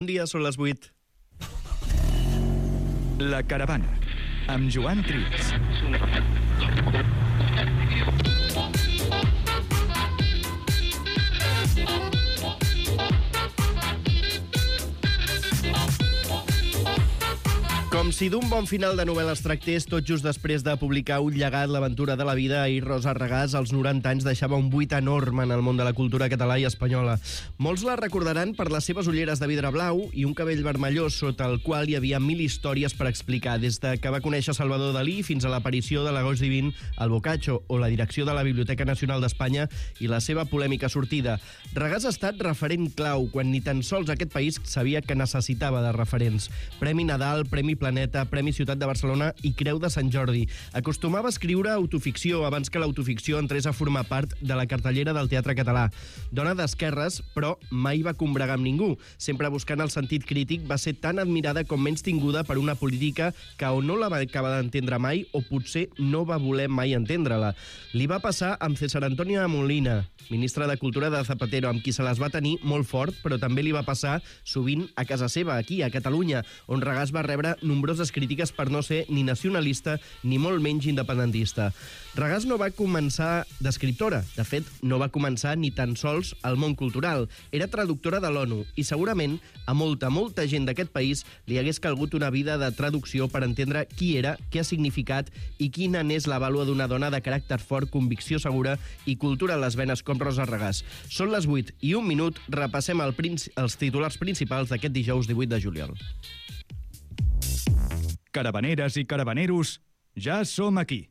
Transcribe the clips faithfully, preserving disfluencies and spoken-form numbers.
Bon dia, són les vuit. La Caravana, amb Joan Trias. Com si d'un bon final de novel·la es tractés, tot just després de publicar Un llegat, l'aventura de la vida, ahir Rosa Regàs, als noranta anys, deixava un buit enorme en el món de la cultura català i espanyola. Molts la recordaran per les seves ulleres de vidre blau i un cabell vermellós sota el qual hi havia mil històries per explicar, des de que va conèixer Salvador Dalí fins a l'aparició de l'Agost Divin al Boccaccio o la direcció de la Biblioteca Nacional d'Espanya i la seva polèmica sortida. Regàs ha estat referent clau quan ni tan sols aquest país sabia que necessitava de referents. Premi Nadal, Premi Planeta, Premi Ciutat de Barcelona i Creu de Sant Jordi. Acostumava a escriure autoficció abans que l'autoficció entrés a formar part de la cartellera del teatre català. Dona d'esquerres, però mai va combregar amb ningú. Sempre buscant el sentit crític, va ser tan admirada com menys tinguda per una política que o no la va acabar d'entendre mai o potser no va voler mai entendre-la. Li va passar amb César Antonio Molina, ministre de Cultura de Zapatero, amb qui se les va tenir molt fort, però també li va passar sovint a casa seva, aquí, a Catalunya, on Regàs va rebre nombroses crítiques per no ser ni nacionalista ni molt menys independentista. Regàs no va començar d'escriptora. De fet, no va començar ni tan sols al món cultural. Era traductora de l'ONU i segurament a molta, molta gent d'aquest país li hagués calgut una vida de traducció per entendre qui era, què ha significat i quina n'és la vàlua d'una dona de caràcter fort, convicció segura i cultura a les venes com Rosa Regàs. Són les vuit i un minut, repassem el princi- els titulars principals d'aquest dijous divuit de juliol. Caravaneres i caravaneros, ja som aquí.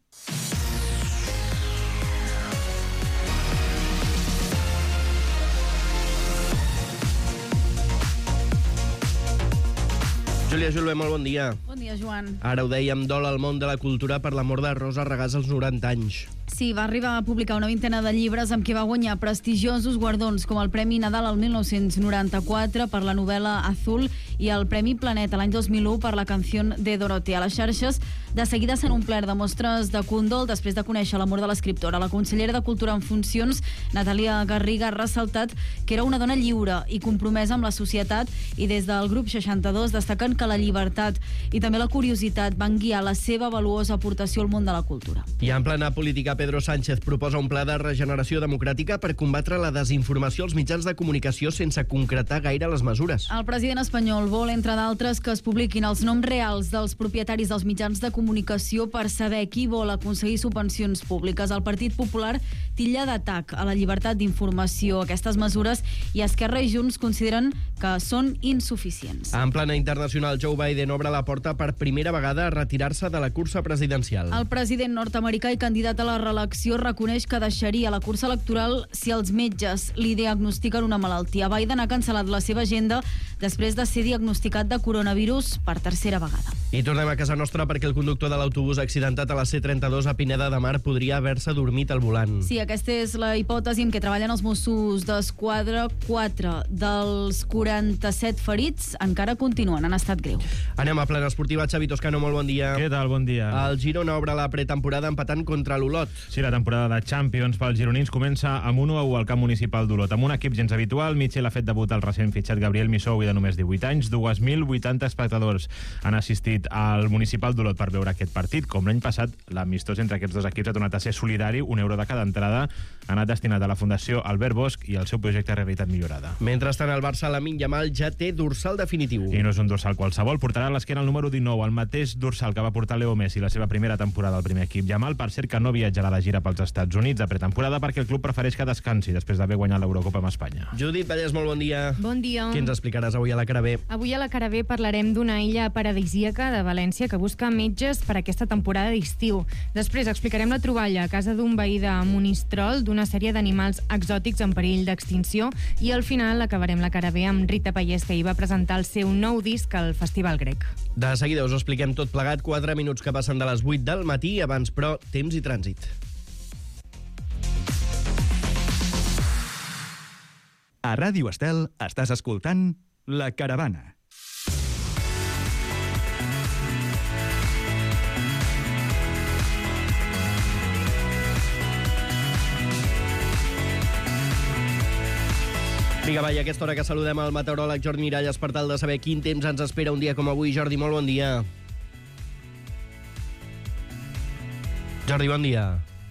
Júlia Julve, molt bon dia. Bon dia, Joan. Ara ho dèiem, dol al món de la cultura per la mort de Rosa Regàs als noranta anys. Sí, va arribar a publicar una vintena de llibres amb què va guanyar prestigiosos guardons com el Premi Nadal al mil nou-cents noranta-quatre per la novel·la Azul i el Premi Planeta l'any dos mil u per la canció de Dorotea. A les xarxes de seguida s'han omplert de mostres de condol després de conèixer la mort de l'escriptora. La consellera de Cultura en funcions, Natàlia Garriga, ha ressaltat que era una dona lliure i compromesa amb la societat i des del grup seixanta-dos destaquen que la llibertat i també la curiositat van guiar la seva valuosa aportació al món de la cultura. I en plena política, Pedro Sánchez proposa un pla de regeneració democràtica per combatre la desinformació als mitjans de comunicació sense concretar gaire les mesures. El president espanyol vol, entre d'altres, que es publiquin els noms reals dels propietaris dels mitjans de comunicació per saber qui vol aconseguir subvencions públiques. El Partit Popular titlla d'atac a la llibertat d'informació aquestes mesures i Esquerra i Junts consideren que són insuficients. En plana internacional, Joe Biden obre la porta per primera vegada a retirar-se de la cursa presidencial. El president nord-americà i candidat a la reelecció reconeix que deixaria la cursa electoral si els metges li diagnostiquen una malaltia. Biden ha cancel·lat la seva agenda després de ser diagnosticat de coronavirus per tercera vegada. I tornem a casa nostra perquè el conductor de l'autobús accidentat a la C trenta-dos a Pineda de Mar podria haver-se dormit al volant. Sí, aquesta és la hipòtesi en què treballen els Mossos d'Esquadra. Quatre dels quaranta-set ferits encara continuen en estat greu. Anem a plena esportiva. Xavi Toscano, molt bon dia. Què tal? Bon dia. El Girona obre la pretemporada empatant contra l'Olot. Sí, la temporada de Champions pels gironins comença amb un u a u al camp municipal d'Olot. Amb un equip gens habitual, Mitchell ha fet debutar el recent fitxat Gabriel Misou i de només divuit anys. dos mil vuitanta espectadors han assistit al municipal d'Olot per veure aquest partit. Com l'any passat, l'amistós entre aquests dos equips ha tornat a ser solidari. Un euro de cada entrada ha anat destinat a la Fundació Albert Bosch i al seu projecte Realitat Millorada. Mentrestant, el Barça, Lamine Yamal, ja té dorsal definitiu. I no és un dorsal qualsevol. Portarà a l'esquena el número dinou, el mateix dorsal que va portar Leo Messi la seva primera temporada al primer equip. Yamal, per cert, que no viatjarà de gira pels Estats Units de pretemporada perquè el club prefereix que descansi després d'haver guanyat l'Eurocopa amb Espanya. Judit Vallès, molt bon dia. Bon dia. Què ens explicaràs avui a la cara B? Avui a la cara B parlarem d'una illa paradisíaca de València que busca metges per aquesta temporada d'estiu. Després explicarem la troballa a casa d'un veí de Monistrol d'una sèrie d'animals exòtics en perill d'extinció i al final acabarem la cara B amb Rita Pallés, que hi va presentar el seu nou disc al Festival Grec. De seguida us ho expliquem tot plegat. quatre minuts que passen de les vuit del matí. Abans, però, temps i trànsit. A Ràdio Estel estàs escoltant La Caravana. Vinga, va, i a aquesta hora que saludem el meteoròleg Jordi Miralles per tal de saber quin temps ens espera un dia com avui. Jordi, molt bon dia. Jordi, bon dia.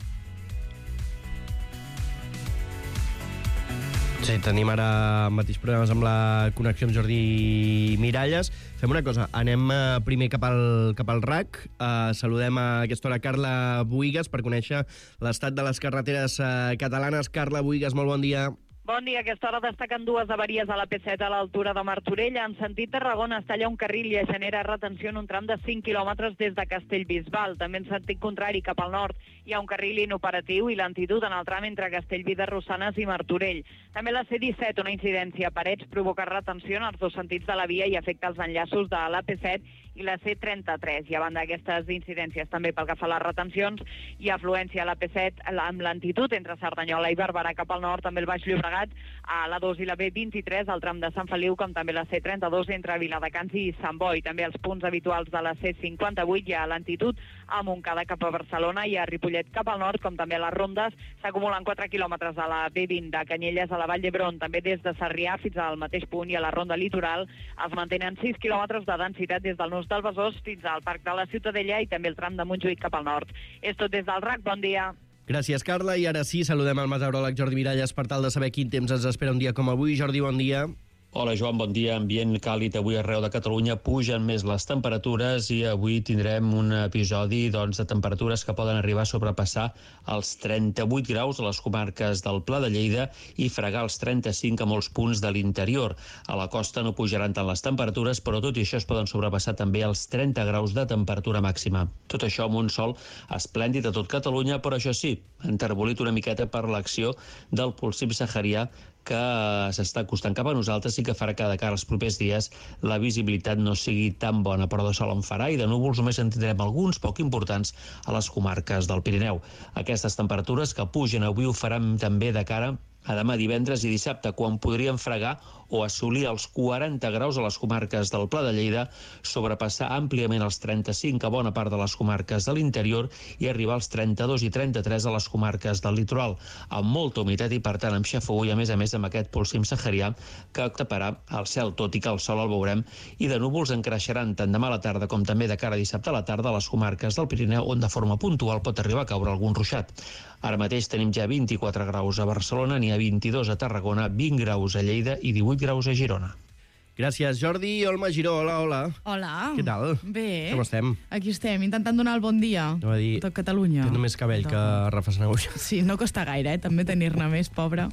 Sí, tenim ara mateix problemes amb la connexió amb Jordi Miralles. Fem una cosa, anem primer cap al, cap al R A C. Uh, saludem a aquesta hora Carla Buigas per conèixer l'estat de les carreteres uh, catalanes. Carla Buigas, molt bon dia. Bon dia. A aquesta hora destaquen dues avaries a la P set a l'altura de Martorell. En sentit Tarragona es talla un carril i es genera retenció en un tram de cinc quilòmetres des de Castellbisbal. També en sentit contrari cap al nord hi ha un carril inoperatiu i lentitud en el tram entre Castellví de Rosanes i Martorell. També la C disset, una incidència a Parets, provoca retenció en els dos sentits de la via i afecta els enllaços de la P set i la C trenta-tres. I a banda d'aquestes incidències també pel que fa a les retencions i afluència a la P set amb lentitud entre Cerdanyola i Barberà cap al nord, també el Baix Llobregat, a la dos i la B vint-i-tres, al tram de Sant Feliu, com també la C trenta-dos entre Viladecans i Sant Boi. També els punts habituals de la C cinquanta-vuit hi ha lentitud a Montcada cap a Barcelona i a Ripollet cap al nord, com també a les Rondes. S'acumulen quatre quilòmetres a la B vint de Canyelles a la Vall d'Hebron, també des de Sarrià fins al mateix punt, i a la Ronda Litoral es mantenen sis quilòmetres de densitat des del Nus del Besòs fins al Parc de la Ciutadella i també el tram de Montjuïc cap al nord. És tot des del R A C. Bon dia. Gràcies, Carla. I ara sí, saludem el meteoròleg Jordi Miralles per tal de saber quin temps ens espera un dia com avui. Jordi, bon dia. Hola, Joan, bon dia. Ambient càlid avui arreu de Catalunya. Pugen més les temperatures i avui tindrem un episodi doncs, de temperatures que poden arribar a sobrepassar els trenta-vuit graus a les comarques del Pla de Lleida i fregar els trenta-cinc a molts punts de l'interior. A la costa no pujaran tant les temperatures, però tot i això es poden sobrepassar també els trenta graus de temperatura màxima. Tot això amb un sol esplèndid a tot Catalunya, però això sí, enterbolit una miqueta per l'acció del polsim saharià que s'està acostant cap a nosaltres i que farà que de cara als propers dies la visibilitat no sigui tan bona, però de sol en farà i de núvols només en tindrem alguns poc importants a les comarques del Pirineu. Aquestes temperatures que pugen avui ho faran també de cara a demà divendres i dissabte, quan podríem fregar o assolir els quaranta graus a les comarques del Pla de Lleida, sobrepassar àmpliament els trenta-cinc a bona part de les comarques de l'interior i arribar als trenta-dos i trenta-tres a les comarques del litoral, amb molta humitat i, per tant, amb xafogó i, a més a més, amb aquest polsim saharià que taparà el cel, tot i que el sol el veurem, i de núvols en creixeran tant demà a la tarda com també de cara a dissabte a la tarda a les comarques del Pirineu, on de forma puntual pot arribar a caure algun ruixat. Ara mateix tenim ja vint-i-quatre graus a Barcelona, n'hi ha vint-i-dos a Tarragona, vint graus a Lleida i divuit graus a Girona. Gràcies, Jordi. Olma Giró, hola, hola. Hola. Què tal? Bé. Com estem? Aquí estem, intentant donar el bon dia No va dir, a tot Catalunya. Té només cabell que Rafa Sanahuja. Sí, no costa gaire, eh? També tenir-ne més, pobre.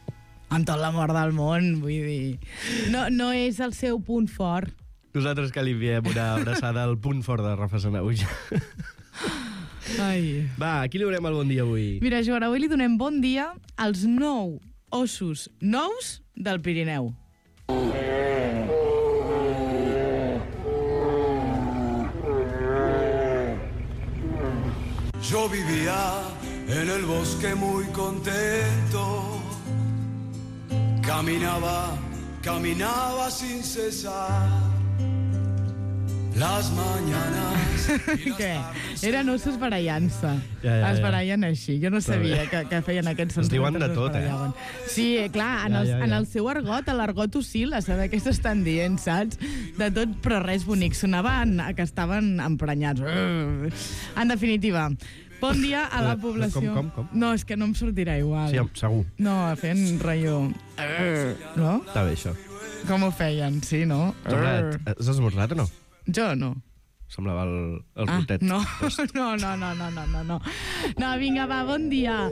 Amb tot l'amor del món, vull dir... No, no és el seu punt fort. Nosaltres que li enviem una abraçada al punt fort de Rafa Sanahuja. Ai. Va, a qui li donem el bon dia avui? Mira, Joan, avui li donem bon dia als nou ossos nous del Pirineu. Yo vivía en el bosque muy contento. Caminaba, caminaba sin cesar. Las mañanas... Què? Eren ossos barallant-se. Ja, ja, ja. Es barallen així. Jo no sabia que, que feien aquests sons. Es diuen de tot, eh? Sí, clar, en, Ja, el, ja, ja. en el seu argot, a l'argot oscil·la, saber què s'estan dient, saps? De tot, però res bonic. Sonaven que estaven emprenyats. En definitiva, bon dia a la població... Com, com, com? No, és que no em sortirà igual. Sí, segur. No, fent rotllo... No? Està bé, això. Com ho feien, sí, no? Tornat, has esmorzat o no? Jo no. Semblava el, el Ah, frutet. no, no, no, no, no, no, no, no. No, vinga, va, bon dia.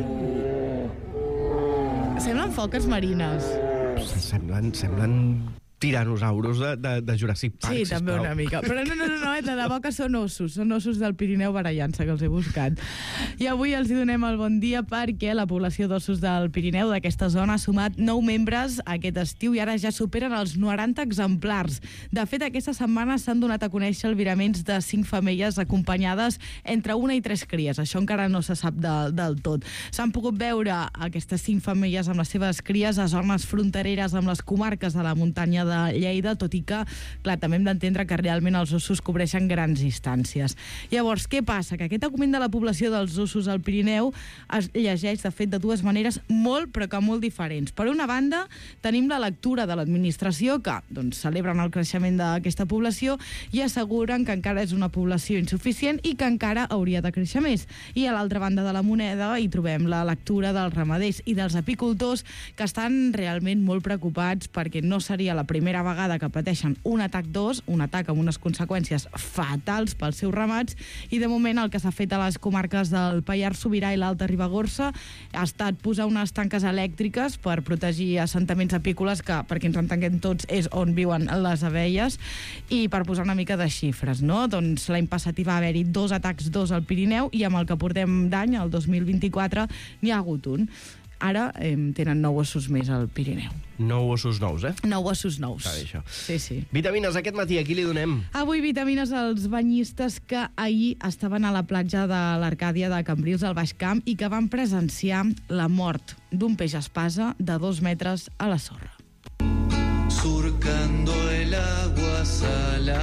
Semblen foques marines. Semblen, semblen tiranosaurus de, de, de Jurassic Park, Sí, també sisplau. una mica. Però no, no, no, no, de debò que són ossos. Són ossos del Pirineu barallant-se, que els he buscat. I avui els hi donem el bon dia perquè la població d'ossos del Pirineu d'aquesta zona ha sumat nou membres aquest estiu i ara ja superen els noranta exemplars. De fet, aquesta setmana s'han donat a conèixer albiraments de cinc femelles acompanyades entre una i tres cries. Això encara no se sap de, del tot. S'han pogut veure aquestes cinc femelles amb les seves cries a zones frontereres amb les comarques de la muntanya de Lleida, tot i que, clar, també hem d'entendre que realment els ossos cobreixen grans distàncies. Llavors, què passa? Que aquest augment de la població dels ossos al Pirineu es llegeix, de fet, de dues maneres molt, però que molt diferents. Per una banda, tenim la lectura de l'administració, que doncs, celebren el creixement d'aquesta població i asseguren que encara és una població insuficient i que encara hauria de créixer més. I a l'altra banda de la moneda hi trobem la lectura dels ramaders i dels apicultors, que estan realment molt preocupats perquè no seria la primera vegada que pateixen un atac d'os, un atac amb unes conseqüències fatals pels seus ramats, i de moment el que s'ha fet a les comarques del Pallars Sobirà i l'Alta Ribagorça ha estat posar unes tanques elèctriques per protegir assentaments apícoles, que, perquè ens entenguem tots, és on viuen les abelles, i per posar una mica de xifres, no? Doncs l'any passat hi va haver-hi dos atacs d'os al Pirineu i amb el que portem d'any, el dos mil vint-i-quatre, n'hi ha hagut un. Ara eh, tenen nou ossos més al Pirineu. Nou ossos nous, eh? Nou ossos nous. Està bé, això. Sí, sí. Vitamines, aquest matí, a qui li donem? Avui vitamines als banyistes que ahir estaven a la platja de l'Arcàdia de Cambrils, al Baix Camp, i que van presenciar la mort d'un peix espasa de dos metres a la sorra. Surcando el agua salada,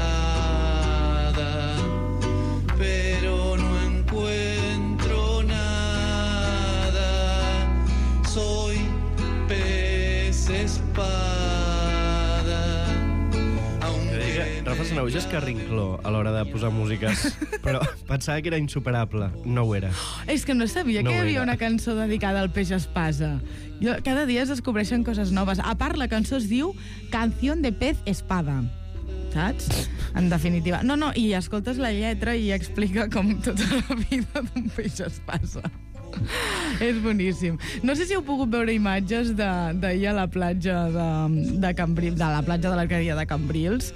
pero no encuentro nada. Soy pez espada. Rafa Sanauja és carrincló a l'hora de posar músiques, però pensava que era insuperable. No ho era. És que no sabia No que hi ho havia era. una cançó dedicada al peix espasa. Jo, cada dia es descobreixen coses noves. A part, la cançó es diu Canción de pez espada. Saps? En definitiva. No, no, i escoltes la lletra i explica com tota la vida d'un peix espasa. És boníssim. No sé si heu pogut veure imatges d'ahir a la platja de, de Cambrils, de la platja de l'Arcàdia de Cambrils,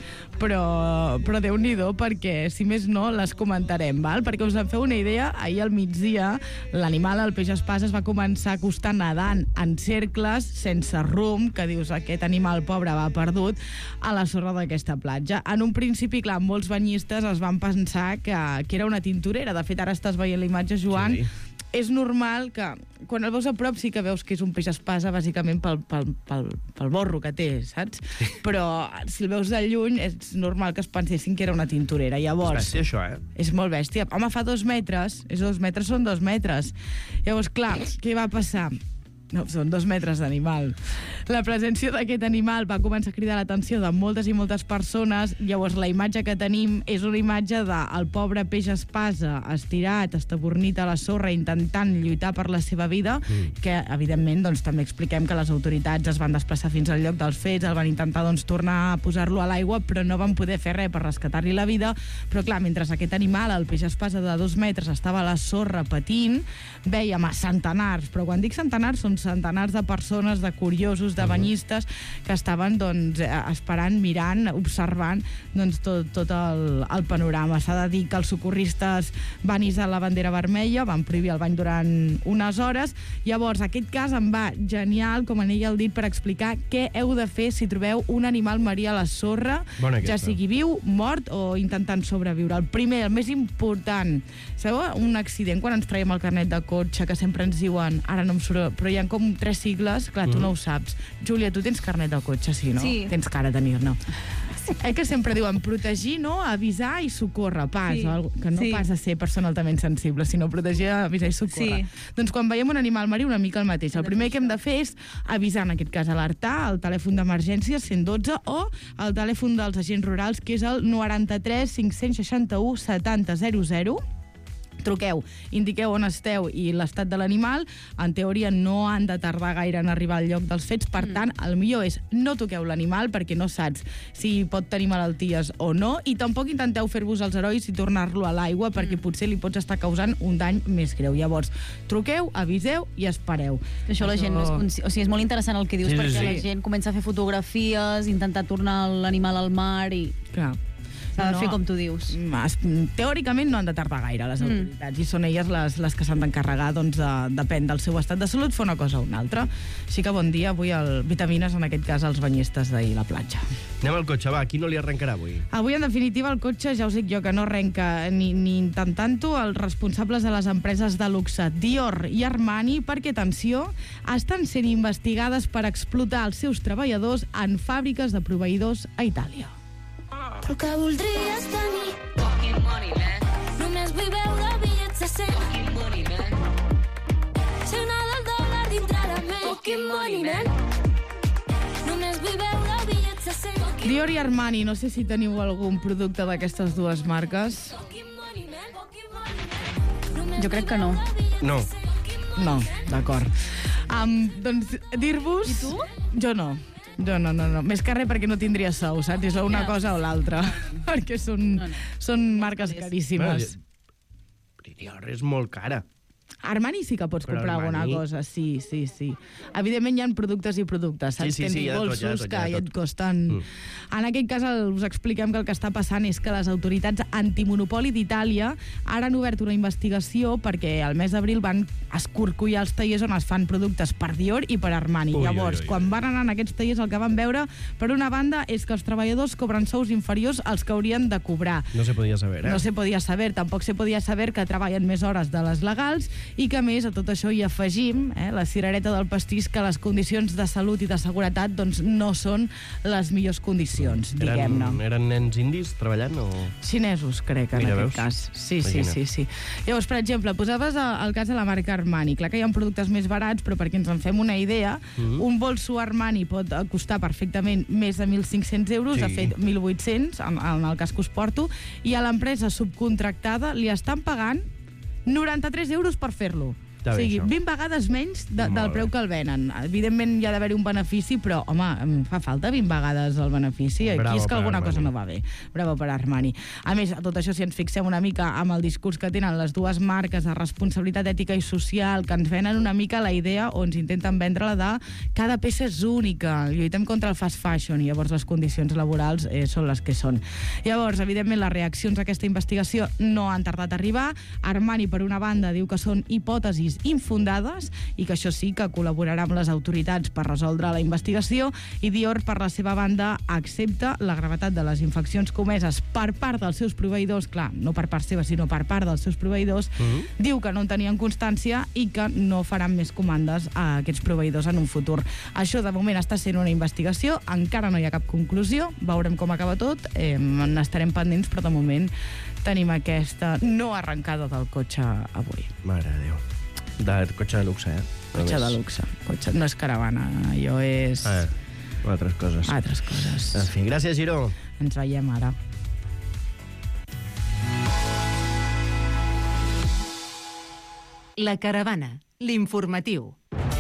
però, però Déu-n'hi-do, perquè, si més no, les comentarem, val? Perquè us en feu una idea, ahir al migdia l'animal, el peix espasa, es va començar a acostar nedant en cercles, sense rumb, que dius, aquest animal pobre va perdut, a la sorra d'aquesta platja. En un principi, clar, molts banyistes es van pensar que, que era una tintorera. De fet, ara estàs veient la imatge, Joan. Sí. És normal que, quan el veus a prop, sí que veus que és un peix espasa, bàsicament pel, pel, pel, pel borro que té, saps? Però si el veus de lluny, és normal que es pensessin que era una tintorera. Llavors, És bèstia, això, eh? és molt bèstia. Home, fa dos metres, és dos metres, són dos metres. Llavors, clar, què va passar? No, són dos metres d'animal. La presència d'aquest animal va començar a cridar l'atenció de moltes i moltes persones. Llavors, la imatge que tenim és una imatge del pobre peix espasa estirat, estabornit a la sorra, intentant lluitar per la seva vida, mm. que, evidentment, doncs, també expliquem que les autoritats es van desplaçar fins al lloc dels fets, el van intentar doncs, tornar a posar-lo a l'aigua, però no van poder fer res per rescatar-li la vida. Però, clar, mentre aquest animal, el peix espasa de dos metres, estava a la sorra patint, vèiem a centenars, però quan dic centenars són centenars de persones, de curiosos, de banyistes, que estaven doncs, esperant, mirant, observant doncs, tot, tot el, el panorama. S'ha de dir que els socorristes van hissar la bandera vermella, van prohibir el bany durant unes hores. Llavors, aquest cas em va genial, com en ella el dit, per explicar què heu de fer si trobeu un animal marí a la sorra, Bona ja aquesta. sigui viu, mort o intentant sobreviure. El primer, el més important, sabeu un accident quan ens traiem el carnet de cotxe, que sempre ens diuen, ara no em surt, però hi ha com tres sigles, clar, tu Mm. no ho saps. Júlia, tu tens carnet de cotxe, sí, no? Sí. Tens cara de tenir-ne. Eh, que sempre diuen protegir, no? Avisar i socórrer, pas, Sí. o algo, que no Sí. pas de ser persona altament sensible, sinó protegir, avisar i socórrer. Sí. Doncs quan veiem un animal marí, una mica el mateix. El primer que hem de fer és avisar, en aquest cas, alertar el telèfon d'emergència cent i dotze o el telèfon dels agents rurals, que és el noranta-tres cinc-cents seixanta-u setanta zero zero. Truqueu, indiqueu on esteu i l'estat de l'animal. En teoria no han de tardar gaire en arribar al lloc dels fets, per mm. tant, el millor és no toqueu l'animal perquè no saps si pot tenir malalties o no, i tampoc intenteu fer-vos els herois i tornar-lo a l'aigua perquè mm. potser li pots estar causant un dany més greu. Llavors, truqueu, aviseu i espereu. Això la gent no és consci... O sigui, és molt interessant el que dius, Sí, sí, perquè sí. la gent comença a fer fotografies, intentar tornar l'animal al mar i... Clar. S'ha de fer com tu dius. Teòricament no han de tardar gaire les autoritats, mm. i són elles les, les que s'han d'encarregar, doncs, de, depèn del seu estat de salut, fer una cosa o una altra. Així que bon dia, avui el Vitamines, en aquest cas, als banyistes d'ahir a la platja. Anem al cotxe, va, qui no li arrencarà avui? Avui, en definitiva, el cotxe, ja us dic jo, que no arrenca ni, ni intentant-ho, els responsables de les empreses de luxe Dior i Armani, perquè, atenció, estan sent investigades per explotar els seus treballadors en fàbriques de proveïdors a Itàlia. El que voldries tenir fucking money, man. Només vull veure bitllets de cent fucking money, man. Ser una del dòlar dintre la ment fucking money, man. Només vull veure bitllets de cent Dior i Armani, no sé si teniu algun producte d'aquestes dues marques. Jo crec que no. No. No, d'acord. Um, doncs dir-vos... I tu? Jo no. Jo no, no, no. Més que res perquè no tindria sou, saps? És una ja. cosa o l'altra. perquè són, no, no. són marques caríssimes. Bueno, Dior és molt cara. Armani sí que pots Però comprar Armani... alguna cosa, sí, sí, sí. Evidentment hi ha productes i productes, saps? Sí, sí, sí, Tens ja bolsos tot, ja tot, ja que tot. et costen... Mm. En aquest cas el, us expliquem que el que està passant és que les autoritats antimonopoli d'Itàlia ara han obert una investigació perquè al mes d'abril van escorcollar els tallers on es fan productes per Dior i per Armani. Ui, Llavors, ui, ui, quan ui. van anar en aquests tallers, el que van veure, per una banda, és que els treballadors cobren sous inferiors als que haurien de cobrar. No se podia saber, eh? No se podia saber, tampoc se podia saber que treballen més hores de les legals i que, a més, a tot això hi afegim, eh, la cirereta del pastís, que les condicions de salut i de seguretat doncs, no són les millors condicions, diguem-ne. Eren, eren nens indis treballant o...? Xinesos, crec, en Mira, aquest veus? cas. Sí, sí, Imagina. sí, sí. Llavors, per exemple, posaves el cas de la marca Armani. Clar que hi ha productes més barats, però perquè ens en fem una idea, Mhm. un bolso Armani pot costar perfectament més de mil cinc-cents euros, Sí. de fet, mil vuit-cents, en, en el cas que us porto, i a l'empresa subcontractada li estan pagant noranta-tres euros per fer-lo. Està O bé, sigui, això. vint vegades menys de, Molt del bé. preu que el venen. Evidentment hi ha d'haver un benefici, però, home, em fa falta vint vegades el benefici. Aquí Bravo és que per alguna Armani. cosa no va bé. Bravo per Armani. A més, a tot això, si ens fixem una mica amb el discurs que tenen les dues marques de responsabilitat ètica i social, que ens venen una mica la idea o ens intenten vendre-la de cada peça és única, lluitem contra el fast fashion, i llavors les condicions laborals eh, són les que són. Llavors, evidentment, les reaccions a aquesta investigació no han tardat a arribar. Armani, per una banda, diu que són hipòtesis infundades i que això sí que col·laborarà amb les autoritats per resoldre la investigació, i Dior, per la seva banda, accepta la gravetat de les infraccions comeses per part dels seus proveïdors, clar, no per part seva, sinó per part dels seus proveïdors, Mhm. diu que no en tenien constància i que no faran més comandes a aquests proveïdors en un futur. Això, de moment, està sent una investigació, encara no hi ha cap conclusió, veurem com acaba tot, eh, n'estarem pendents, però de moment tenim aquesta no arrencada del cotxe avui. Mare de Déu. De cotxe de luxe, eh? Cotxe de luxe. Cotxe, no és caravana, allò és... Ah, altres coses. Altres coses. En fi, gràcies, Giró. Ens veiem ara. La Caravana, l'informatiu.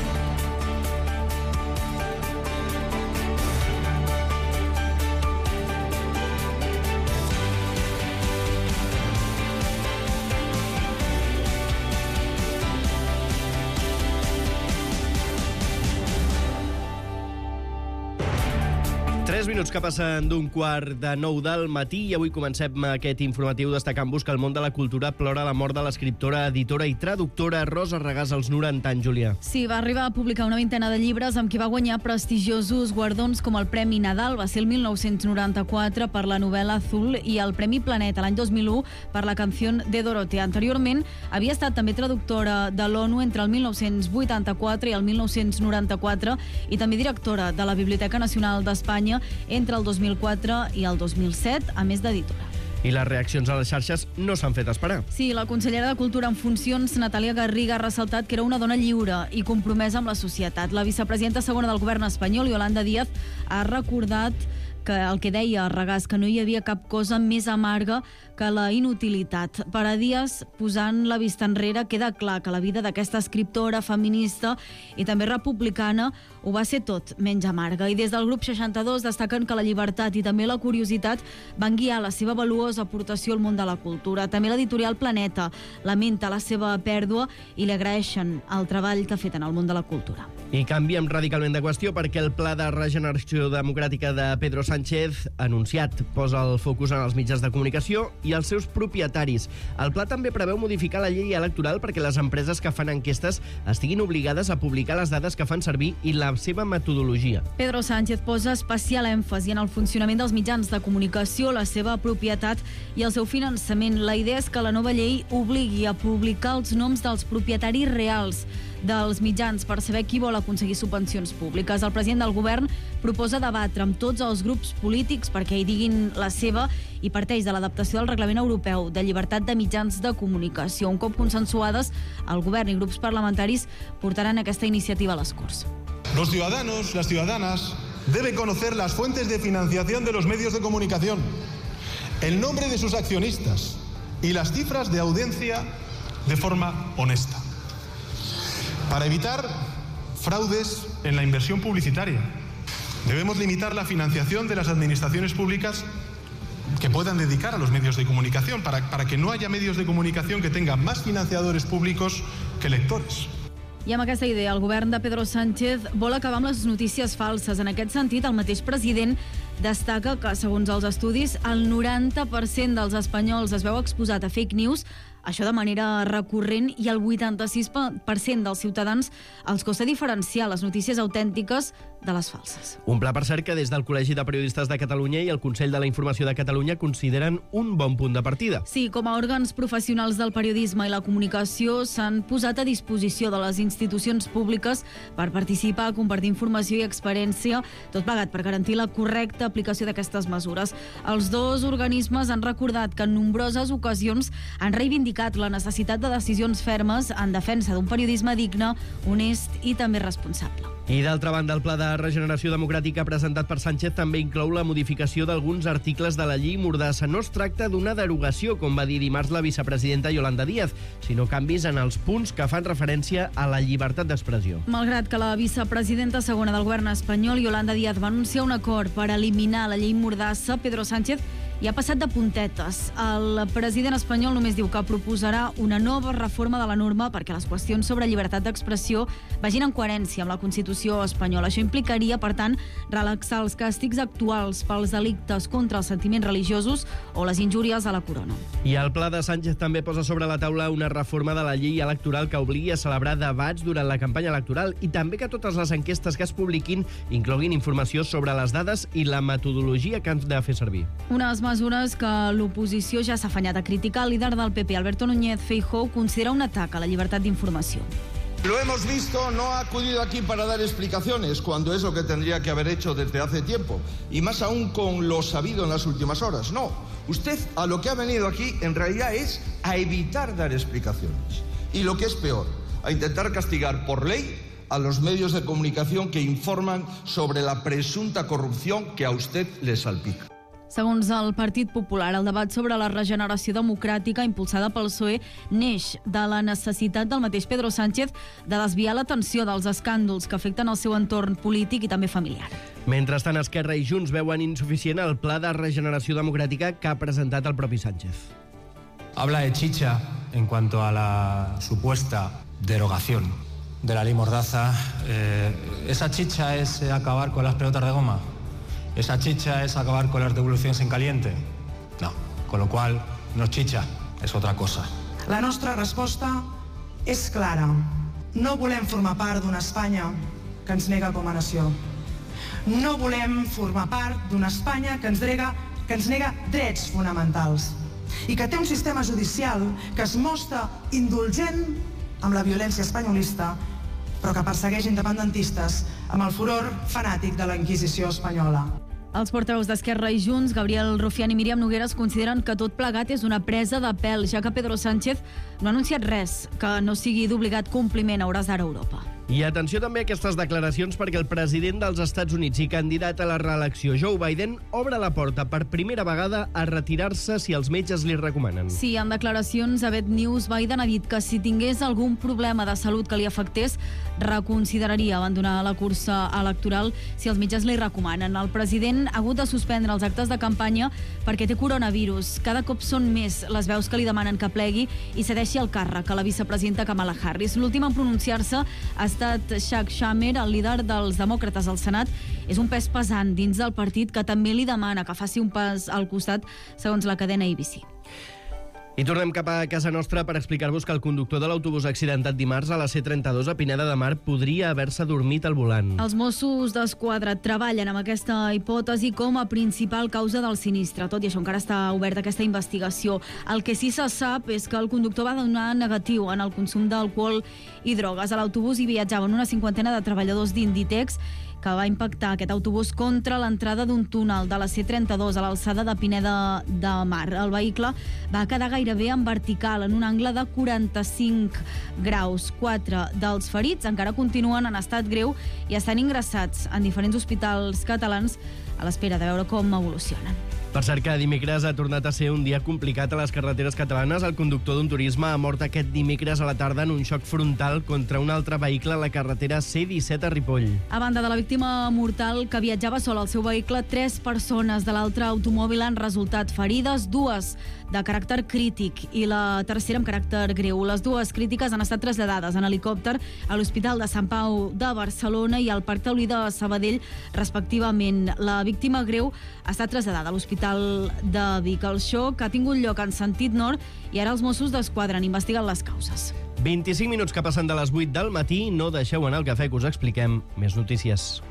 Tres minuts que passen d'un quart de nou del matí i avui comencem aquest informatiu destacant-vos que el món de la cultura plora la mort de l'escriptora, editora i traductora Rosa Regàs als noranta anys, Júlia. Sí, va arribar a publicar una vintena de llibres amb qui va guanyar prestigiosos guardons com el Premi Nadal, va ser el mil nou-cents noranta-quatre per la novel·la Azul, i el Premi Planeta l'any dos mil u per la canció de Dorotea. Anteriorment havia estat també traductora de l'ONU entre el mil nou-cents vuitanta-quatre i el mil nou-cents noranta-quatre i també directora de la Biblioteca Nacional d'Espanya entre el dos mil quatre i el dos mil set, a més d'editora. I les reaccions a les xarxes no s'han fet esperar. Sí, la consellera de Cultura en funcions, Natàlia Garriga, ha ressaltat que era una dona lliure i compromesa amb la societat. La vicepresidenta segona del govern espanyol, Yolanda Díaz, ha recordat que el que deia Regàs, que no hi havia cap cosa més amarga que la inutilitat. Per a Díaz, posant la vista enrere, queda clar que la vida d'aquesta escriptora feminista i també republicana ho va ser tot menys amarga. I des del grup seixanta-dos destaquen que la llibertat i també la curiositat van guiar la seva valuosa aportació al món de la cultura. També l'editorial Planeta lamenta la seva pèrdua i li agraeixen el treball que ha fet en el món de la cultura. I canviem radicalment de qüestió perquè el pla de regeneració democràtica de Pedro Sánchez anunciat posa el focus en els mitjans de comunicació i els seus propietaris. El pla també preveu modificar la llei electoral perquè les empreses que fan enquestes estiguin obligades a publicar les dades que fan servir i la seva metodologia. Pedro Sánchez posa especial èmfasi en el funcionament dels mitjans de comunicació, la seva propietat i el seu finançament. La idea és que la nova llei obligui a publicar els noms dels propietaris reals dels mitjans per saber qui vol aconseguir subvencions públiques. El president del govern proposa debatre amb tots els grups polítics perquè hi diguin la seva i parteix de l'adaptació del reglament europeu de llibertat de mitjans de comunicació. Un cop consensuades, el govern i grups parlamentaris portaran aquesta iniciativa a les Corts. Los ciudadanos, las ciudadanas, deben conocer las fuentes de financiación de los medios de comunicación, el nombre de sus accionistas y las cifras de audiencia de forma honesta, para evitar fraudes en la inversión publicitaria. Debemos limitar la financiación de las administraciones públicas que puedan dedicar a los medios de comunicación, para, para que no haya medios de comunicación que tengan más financiadores públicos que lectores. I amb aquesta idea, el govern de Pedro Sánchez vol acabar amb les notícies falses. En aquest sentit, el mateix president destaca que, segons els estudis, el noranta per cent dels espanyols es veu exposat a fake news, això de manera recurrent, i el vuitanta-sis per cent dels ciutadans els costa diferenciar les notícies autèntiques de les falses. Un pla, per cert, que des del Col·legi de Periodistes de Catalunya i el Consell de la Informació de Catalunya consideren un bon punt de partida. Sí, com a òrgans professionals del periodisme i la comunicació s'han posat a disposició de les institucions públiques per participar, compartir informació i experiència, tot plegat per garantir la correcta aplicació d'aquestes mesures. Els dos organismes han recordat que en nombroses ocasions han reivindicat la necessitat de decisions fermes en defensa d'un periodisme digne, honest i també responsable. I d'altra banda, el Pla de Regeneració Democràtica presentat per Sánchez també inclou la modificació d'alguns articles de la llei Mordassa. No es tracta d'una derogació, com va dir dimarts la vicepresidenta Yolanda Díaz, sinó canvis en els punts que fan referència a la llibertat d'expressió. Malgrat que la vicepresidenta segona del govern espanyol, Yolanda Díaz, va anunciar un acord per eliminar la llei Mordassa, Pedro Sánchez i ha passat de puntetes. El president espanyol només diu que proposarà una nova reforma de la norma perquè les qüestions sobre llibertat d'expressió vagin en coherència amb la Constitució espanyola. Això implicaria, per tant, relaxar els càstigs actuals pels delictes contra els sentiments religiosos o les injúries a la corona. I el pla de Sánchez també posa sobre la taula una reforma de la llei electoral que obligui a celebrar debats durant la campanya electoral i també que totes les enquestes que es publiquin incloguin informació sobre les dades i la metodologia que han de fer servir. Unes mesures que l'oposició ja s'ha afanyat a criticar. El líder del P P, Alberto Núñez Feijóo, considera un atac a la llibertat d'informació. Lo hemos visto, no ha acudido aquí para dar explicaciones, cuando es lo que tendría que haber hecho desde hace tiempo, y más aún con lo sabido en las últimas horas. No, usted a lo que ha venido aquí en realidad es a evitar dar explicaciones. Y lo que es peor, a intentar castigar por ley a los medios de comunicación que informan sobre la presunta corrupción que a usted le salpica. Segons el Partit Popular, el debat sobre la regeneració democràtica impulsada pel P S O E neix de la necessitat del mateix Pedro Sánchez de desviar l'atenció dels escàndols que afecten el seu entorn polític i també familiar. Mentrestant, Esquerra i Junts veuen insuficient el pla de regeneració democràtica que ha presentat el propi Sánchez. Habla de chicha en cuanto a la supuesta derogación de la ley Mordaza. Eh, ¿Esa chicha es acabar con las pelotas de goma? ¿Esa chicha es acabar con las devoluciones en caliente? No, con lo cual no es chicha, és otra cosa. La nostra resposta és clara. No volem formar part d'una Espanya que ens nega com a nació. No volem formar part d'una Espanya que ens nega, que ens nega drets fonamentals i que té un sistema judicial que es mostra indulgent amb la violència espanyolista, però que persegueix independentistes amb el furor fanàtic de la Inquisició espanyola. Els portaveus d'Esquerra i Junts, Gabriel Rufián i Míriam Nogueras, consideren que tot plegat és una presa de pèl, ja que Pedro Sánchez no ha anunciat res que no sigui d'obligat compliment a hores d'ara a Europa. I atenció també a aquestes declaracions perquè el president dels Estats Units i candidat a la reelecció, Joe Biden, obre la porta per primera vegada a retirar-se si els metges li recomanen. Sí, en declaracions a Bet News, Biden ha dit que si tingués algun problema de salut que li afectés, reconsideraria abandonar la cursa electoral si els metges li recomanen. El president ha hagut de suspendre els actes de campanya perquè té coronavirus. Cada cop són més les veus que li demanen que plegui i cedeixi el càrrec a la vicepresidenta Kamala Harris. L'última en pronunciar-se ha estat costat, Chuck Schumer, el líder dels demòcrates al Senat, és un pes pesant dins del partit que també li demana que faci un pas al costat, segons la cadena A B C. I tornem cap a casa nostra per explicar-vos que el conductor de l'autobús accidentat dimarts a la C trenta-dos a Pineda de Mar podria haver-se dormit al volant. Els Mossos d'Esquadra treballen amb aquesta hipòtesi com a principal causa del sinistre. Tot i això, encara està oberta aquesta investigació. El que sí se sap és que el conductor va donar negatiu en el consum d'alcohol i drogues. A l'autobús hi viatjaven una cinquantena de treballadors d'Inditex que va impactar aquest autobús contra l'entrada d'un túnel de la C trenta-dos a l'alçada de Pineda de Mar. El vehicle va quedar gairebé en vertical, en un angle de quaranta-cinc graus. Quatre dels ferits encara continuen en estat greu i estan ingressats en diferents hospitals catalans a l'espera de veure com evolucionen. Per cert que dimecres ha tornat a ser un dia complicat a les carreteres catalanes. El conductor d'un turisme ha mort aquest dimecres a la tarda en un xoc frontal contra un altre vehicle a la carretera C disset a Ripoll. A banda de la víctima mortal que viatjava sol al seu vehicle, tres persones de l'altre automòbil han resultat ferides, dues de caràcter crític i la tercera amb caràcter greu. Les dues crítiques han estat traslladades en helicòpter a l'Hospital de Sant Pau de Barcelona i al Parc Taulí de Sabadell, respectivament. La víctima greu ha estat traslladada a l'Hospital de Vic. El xoc ha tingut lloc en sentit nord i ara els Mossos d'Esquadra han investigat les causes. vint-i-cinc minuts que passen de les vuit del matí. No deixeu anar el cafè, que us expliquem més notícies.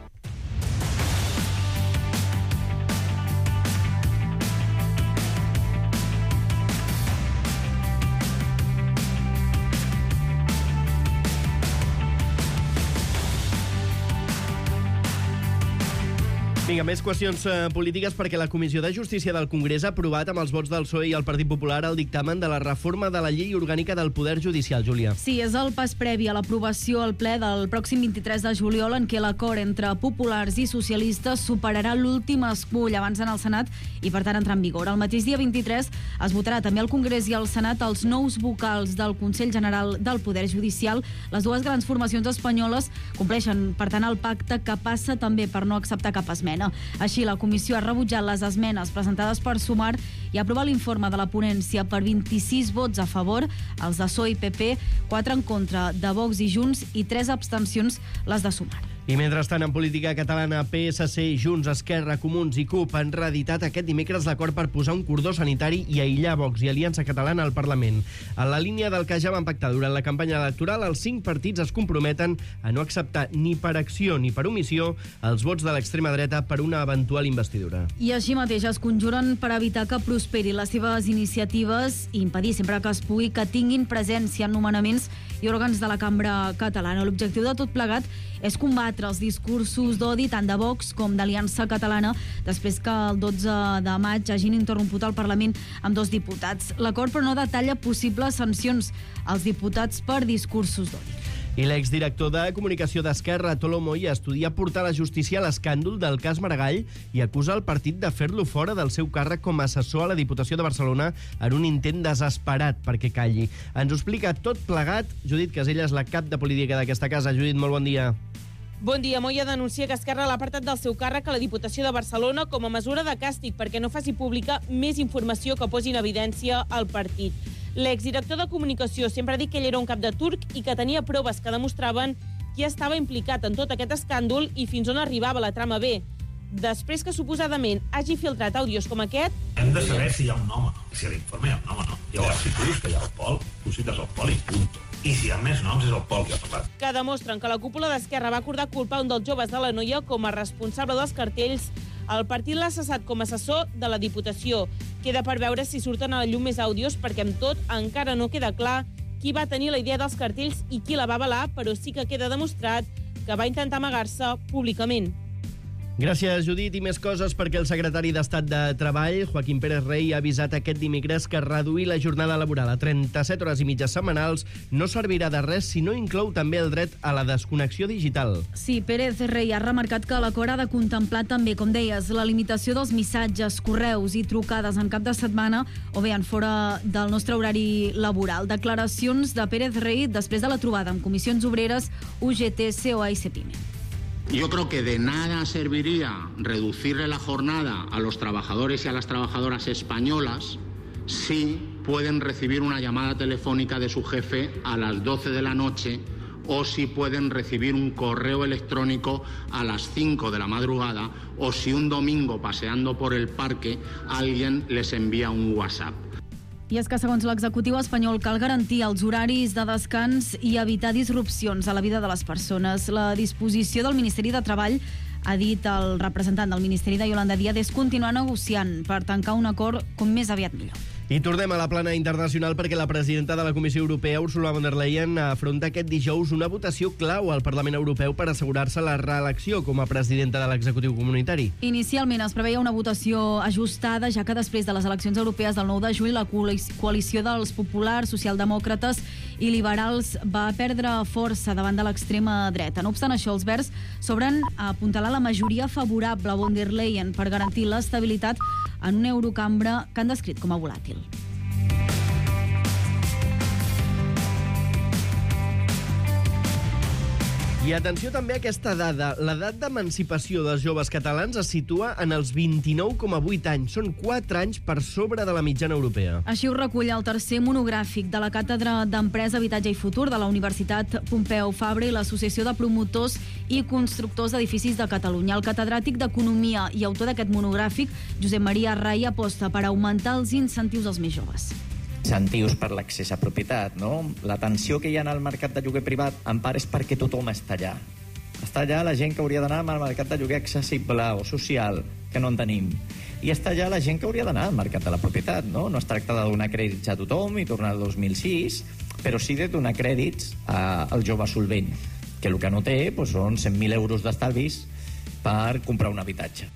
Vinga, més qüestions eh, polítiques perquè la Comissió de Justícia del Congrés ha aprovat amb els vots del P S O E i el Partit Popular el dictamen de la reforma de la llei orgànica del Poder Judicial, Júlia. Sí, és el pas previ a l'aprovació al ple del pròxim vint-i-tres de juliol en què l'acord entre populars i socialistes superarà l'últim escull abans en el Senat i, per tant, entrarà en vigor. El mateix dia vint-i-tres es votarà també al Congrés i al Senat els nous vocals del Consell General del Poder Judicial. Les dues grans formacions espanyoles compleixen, per tant, el pacte que passa també per no acceptar cap esmena. Així, la comissió ha rebutjat les esmenes presentades per Sumar i ha aprovat l'informe de la ponència per vint-i-sis vots a favor, els de P S O E i P P, quatre en contra de Vox i Junts i tres abstencions, les de Sumar. I mentrestant, en política catalana, P S C, Junts, Esquerra, Comuns i CUP han reeditat aquest dimecres l'acord per posar un cordó sanitari i aïllar Vox i Aliança Catalana al Parlament. En la línia del que ja van pactar durant la campanya electoral, els cinc partits es comprometen a no acceptar ni per acció ni per omissió els vots de l'extrema dreta per una eventual investidura. I així mateix es conjuren per evitar que prosperin les seves iniciatives i impedir sempre que es pugui que tinguin presència en nomenaments i òrgans de la cambra catalana. L'objectiu de tot plegat és combatre els discursos d'odi tant de Vox com d'Aliança Catalana després que el dotze de maig hagin interromput el Parlament amb dos diputats. L'acord, però, no detalla possibles sancions als diputats per discursos d'odi. I l'exdirector de Comunicació d'Esquerra, Tolo Moya, estudia portar a la justícia l'escàndol del cas Maragall i acusa el partit de fer-lo fora del seu càrrec com a assessor a la Diputació de Barcelona en un intent desesperat perquè calli. Ens ho explica tot plegat Judit Casella, és la cap de política d'aquesta casa. Judit, molt bon dia. Bon dia. Moya denuncia que Esquerra l'ha apartat del seu càrrec a la Diputació de Barcelona com a mesura de càstig perquè no faci pública més informació que posi en evidència el partit. L'exdirector de Comunicació sempre ha dit que ell era un cap de turc i que tenia proves que demostraven qui estava implicat en tot aquest escàndol i fins on arribava la trama B. Després que suposadament hagi filtrat àudios com aquest... Hem de saber si hi ha un home, si a l'informe hi ha un home, no? Llavors, si tu dius que hi ha el Pol, tu cites el Pol i punt. I si hi ha més noms, és el Pol que ha parlat. Que demostren que la cúpula d'Esquerra va acordar culpar un dels joves de la noia com a responsable dels cartells. El partit l'ha cessat com a assessor de la Diputació. Queda per veure si surten a la llum més àudios, perquè amb tot encara no queda clar qui va tenir la idea dels cartells i qui la va avalar, però sí que queda demostrat que va intentar amagar-se públicament. Gràcies, Judit. I més coses perquè el secretari d'Estat de Treball, Joaquim Pérez Rey, ha avisat aquest dimecres que reduir la jornada laboral a trenta-set hores i mitja setmanals no servirà de res si no inclou també el dret a la desconnexió digital. Sí, Pérez Rey ha remarcat que l'acord ha de contemplar també, com deies, la limitació dels missatges, correus i trucades en cap de setmana o bé en fora del nostre horari laboral. Declaracions de Pérez Rey després de la trobada amb comissions obreres, U G T, C O A i Cepime. Yo creo que de nada serviría reducirle la jornada a los trabajadores y a las trabajadoras españolas si pueden recibir una llamada telefónica de su jefe a las doce de la noche o si pueden recibir un correo electrónico a las cinco de la madrugada, o si un domingo paseando por el parque alguien les envía un WhatsApp. I és que, segons l'executiu espanyol, cal garantir els horaris de descans i evitar disrupcions a la vida de les persones. La disposició del Ministeri de Treball, ha dit el representant del Ministeri de Yolanda Díaz, és continuar negociant per tancar un acord com més aviat millor. I tornem a la plana internacional perquè la presidenta de la Comissió Europea, Ursula von der Leyen, afronta aquest dijous una votació clau al Parlament Europeu per assegurar-se la reelecció com a presidenta de l'executiu comunitari. Inicialment es preveia una votació ajustada, ja que després de les eleccions europees del nou de juny la coalició dels populars, socialdemòcrates i liberals va perdre força davant de l'extrema dreta. No obstant això, els verds s'obren a apuntalar la majoria favorable a von der Leyen per garantir l'estabilitat en una eurocambra que han descrit com a volàtil. I atenció també a aquesta dada. L'edat d'emancipació dels joves catalans es situa en els vint-i-nou coma vuit anys. Són quatre anys per sobre de la mitjana europea. Així ho recull el tercer monogràfic de la Càtedra d'Empresa, Habitatge i Futur de la Universitat Pompeu Fabra i l'Associació de Promotors i Constructors d'Edificis de Catalunya. El catedràtic d'Economia i autor d'aquest monogràfic, Josep Maria Rai, aposta per augmentar els incentius als més joves. Incentius per l'accés a propietat, no? La tensió que hi ha al mercat de lloguer privat en part és perquè tothom està allà. Està allà la gent que hauria d'anar al mercat de lloguer accessible o social, que no en tenim. I està allà la gent que hauria d'anar al mercat de la propietat, no? No es tracta de donar crèdits a tothom i tornar al dos mil sis, però sí de donar crèdits al jove solvent, que el que no té doncs, són cent mil euros d'estalvis per comprar un habitatge.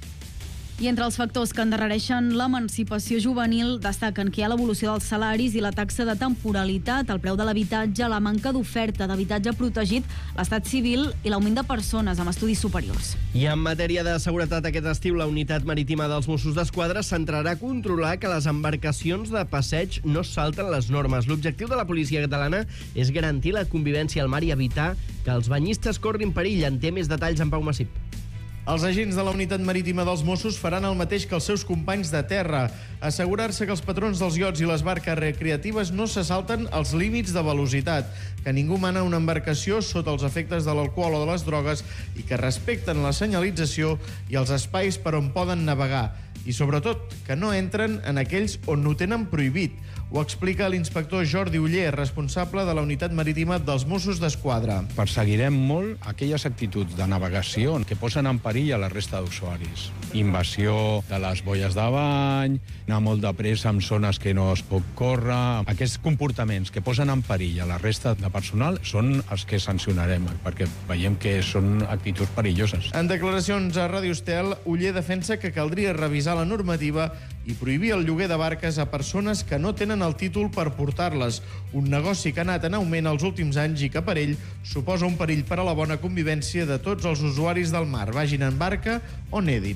I entre els factors que endarrereixen l'emancipació juvenil destaquen que hi ha l'evolució dels salaris i la taxa de temporalitat, el preu de l'habitatge, la manca d'oferta d'habitatge protegit, l'estat civil i l'augment de persones amb estudis superiors. I en matèria de seguretat, aquest estiu la unitat marítima dels Mossos d'Esquadra s'entrarà a controlar que les embarcacions de passeig no salten les normes. L'objectiu de la policia catalana és garantir la convivència al mar i evitar que els banyistes corrin perill. En té més detalls en Pau Massip. Els agents de la unitat marítima dels Mossos faran el mateix que els seus companys de terra, assegurar-se que els patrons dels iots i les barques recreatives no se salten els límits de velocitat, que ningú mana una embarcació sota els efectes de l'alcohol o de les drogues i que respecten la senyalització i els espais per on poden navegar. I, sobretot, que no entren en aquells on no tenen prohibit. Ho explica l'inspector Jordi Uller, responsable de la unitat marítima dels Mossos d'Esquadra. Perseguirem molt aquelles actituds de navegació que posen en perill a la resta d'usuaris. Invasió de les boies de bany, anar molt de pressa en zones que no es pot córrer. Aquests comportaments que posen en perill a la resta de personal són els que sancionarem, perquè veiem que són actituds perilloses. En declaracions a Ràdio Estel, Uller defensa que caldria revisar la normativa i prohibir el lloguer de barques a persones que no tenen el títol per portar-les, un negoci que ha anat en augment els últims anys i que per ell suposa un perill per a la bona convivència de tots els usuaris del mar, vagin en barca o nedin.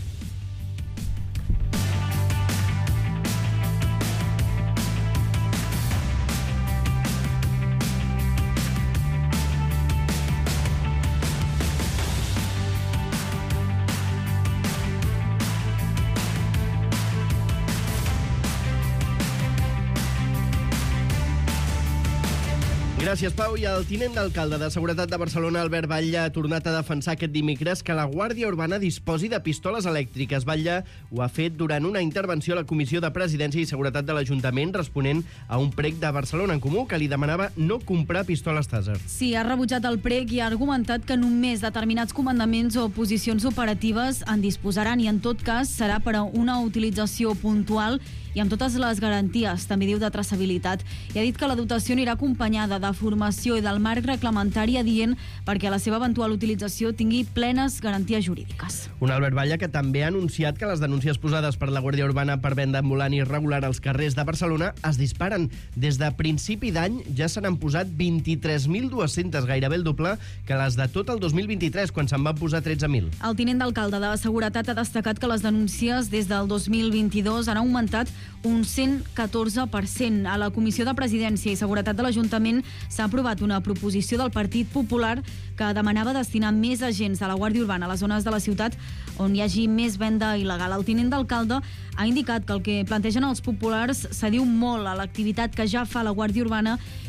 Gràcies, Pau. I el tinent d'alcalde de Seguretat de Barcelona, Albert Batlle, ha tornat a defensar aquest dimecres que la Guàrdia Urbana disposi de pistoles elèctriques. Batlle ho ha fet durant una intervenció a la Comissió de Presidència i Seguretat de l'Ajuntament, responent a un prec de Barcelona en Comú que li demanava no comprar pistoles Taser. Sí, ha rebutjat el prec i ha argumentat que només determinats comandaments o posicions operatives en disposaran i, en tot cas, serà per a una utilització puntual i amb totes les garanties, també diu, de traçabilitat. I ha dit que la dotació anirà acompanyada de formació i del marc reglamentari adient perquè la seva eventual utilització tingui plenes garanties jurídiques. Un Albert Batlle que també ha anunciat que les denúncies posades per la Guàrdia Urbana per venda ambulant irregular als carrers de Barcelona es disparen. Des de principi d'any ja se n'han posat vint-i-tres mil dues-centes, gairebé el doble que les de tot el dos mil vint-i-tres, quan se'n van posar tretze mil. El tinent d'alcalde de Seguretat ha destacat que les denúncies des del dos mil vint-i-dos han augmentat un cent catorze per cent. A la Comissió de Presidència i Seguretat de l'Ajuntament s'ha aprovat una proposició del Partit Popular que demanava destinar més agents de la Guàrdia Urbana a les zones de la ciutat on hi hagi més venda il·legal. El tinent d'alcalde ha indicat que el que plantegen els populars s'adiu molt a l'activitat que ja fa la Guàrdia Urbana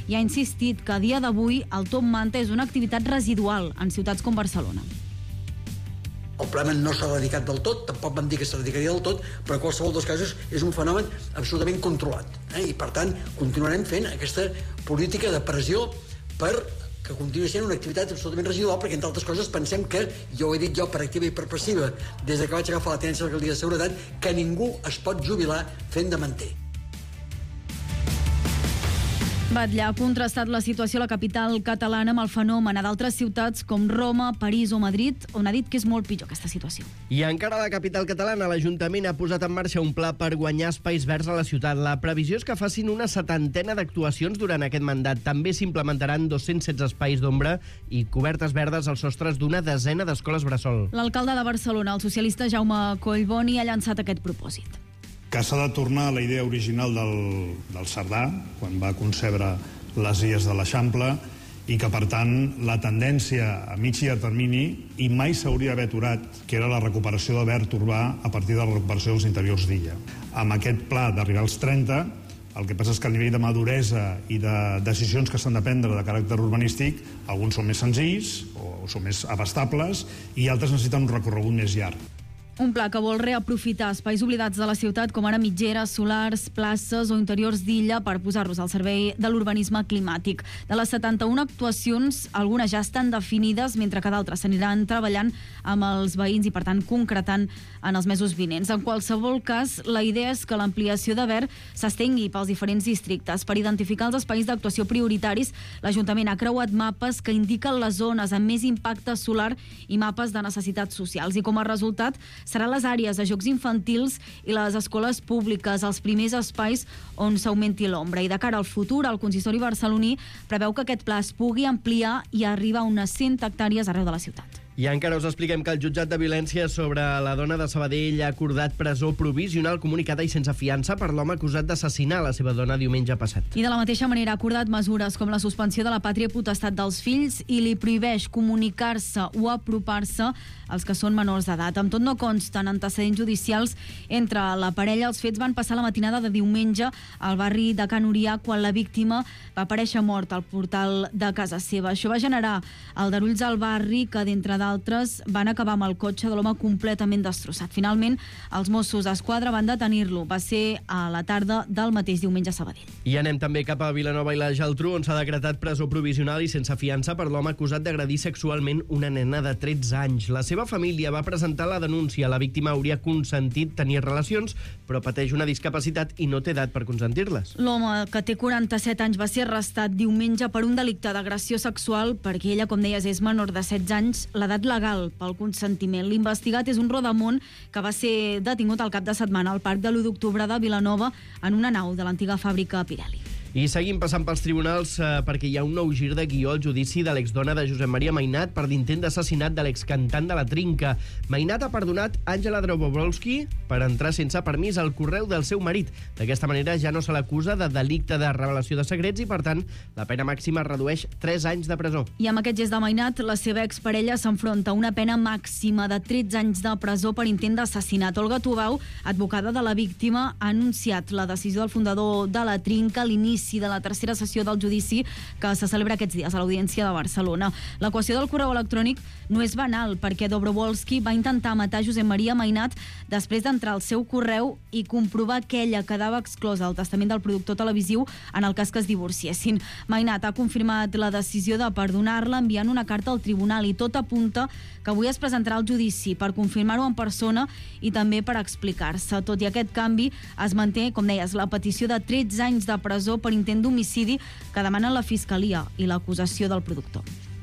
i ha insistit que a dia d'avui el top manta és una activitat residual en ciutats com Barcelona. El problema no s'ha erradicat del tot, tampoc vam dir que s'erradicaria del tot, però en qualsevol dels casos és un fenomen absolutament controlat. Eh? I, per tant, continuarem fent aquesta política de pressió per que continuï sent una activitat absolutament residual, perquè, entre altres coses, pensem que, jo ho he dit jo per activa i per passiva, des que vaig agafar la tenència de l'alcaldia de Seguretat, que ningú es pot jubilar fent de manter. Batlle ha contrastat la situació a la capital catalana amb el fenomen a d'altres ciutats com Roma, París o Madrid, on ha dit que és molt pitjor aquesta situació. I encara a la capital catalana, l'Ajuntament ha posat en marxa un pla per guanyar espais verds a la ciutat. La previsió és que facin una setantena d'actuacions durant aquest mandat. També s'implementaran dos-cents setze espais d'ombra i cobertes verdes als sostres d'una desena d'escoles bressol. L'alcalde de Barcelona, el socialista Jaume Collboni, ha llançat aquest propòsit. Que s'ha de tornar a la idea original del, del Cerdà, quan va concebre les illes de l'Eixample, i que, per tant, la tendència a mig i a termini, i mai s'hauria d'haver aturat, que era la recuperació de verd urbà a partir de la recuperació dels interiors d'illa. Amb aquest pla d'arribar als trenta, el que passa és que a nivell de maduresa i de decisions que s'han de prendre de caràcter urbanístic, alguns són més senzills o són més abastables i altres necessiten un recorregut més llarg. Un pla que vol reaprofitar espais oblidats de la ciutat com ara mitgeres, solars, places o interiors d'illa per posar-los al servei de l'urbanisme climàtic. De les setanta-una actuacions, algunes ja estan definides, mentre que d'altres s'aniran treballant amb els veïns i, per tant, concretant en els mesos vinents. En qualsevol cas, la idea és que l'ampliació de verd s'estengui pels diferents districtes. Per identificar els espais d'actuació prioritaris, l'Ajuntament ha creuat mapes que indiquen les zones amb més impacte solar i mapes de necessitats socials. I com a resultat, seran les àrees de jocs infantils i les escoles públiques, els primers espais on s'augmenti l'ombra. I de cara al futur, el consistori barceloní preveu que aquest pla es pugui ampliar i arribar a unes cent hectàrees arreu de la ciutat. I encara us expliquem que el jutjat de violència sobre la dona de Sabadell ha acordat presó provisional comunicada i sense fiança per l'home acusat d'assassinar la seva dona diumenge passat. I de la mateixa manera ha acordat mesures com la suspensió de la pàtria potestat dels fills i li prohibeix comunicar-se o apropar-se als que són menors d'edat. Amb tot, no consten antecedents judicials entre la parella. Els fets van passar la matinada de diumenge al barri de Can Orià, quan la víctima va aparèixer morta al portal de casa seva. Això va generar aldarulls al barri, que d'entre d'altres van acabar amb el cotxe de l'home completament destrossat. Finalment, els Mossos d'Esquadra van detenir-lo. Va ser a la tarda del mateix diumenge a Sabadell. I anem també cap a Vilanova i la Geltrú, on s'ha decretat presó provisional i sense fiança per l'home acusat d'agredir sexualment una nena de tretze anys. La seva família va presentar la denúncia. La víctima hauria consentit tenir relacions, però pateix una discapacitat i no té edat per consentir-les. L'home, que té quaranta-set anys, va ser arrestat diumenge per un delicte d'agressió sexual perquè ella, com deies, és menor de setze anys, l'edat legal pel consentiment. L'investigat és un rodamont que va ser detingut al cap de setmana al Parc de l'u d'octubre de Vilanova en una nau de l'antiga fàbrica Pirelli. I seguim passant pels tribunals eh, perquè hi ha un nou gir de guió al judici de l'exdona de Josep Maria Mainat per l'intent d'assassinat de l'excantant de la Trinca. Mainat ha perdonat Àngela Drobobrowski per entrar sense permís al correu del seu marit. D'aquesta manera ja no se l'acusa de delicte de revelació de secrets i, per tant, la pena màxima redueix tres anys de presó. I amb aquest gest de Mainat, la seva exparella s'enfronta a una pena màxima de tretze anys de presó per intent d'assassinat. Olga Tubau, advocada de la víctima, ha anunciat la decisió del fundador de la Trinca a l'inici de la tercera sessió del judici que se celebra aquests dies a l'Audiència de Barcelona. L'equació del correu electrònic no és banal, perquè Dobrowolski va intentar matar Josep Maria Mainat després d'entrar al seu correu i comprovar que ella quedava exclosa del testament del productor televisiu en el cas que es divorciessin. Mainat ha confirmat la decisió de perdonar-la enviant una carta al tribunal i tot apunta que avui es presentarà al judici per confirmar-ho en persona i també per explicar-se. Tot i aquest canvi, es manté, com deies, la petició de tretze anys de presó per intent d'homicidi que demanen la Fiscalia i l'acusació del productor.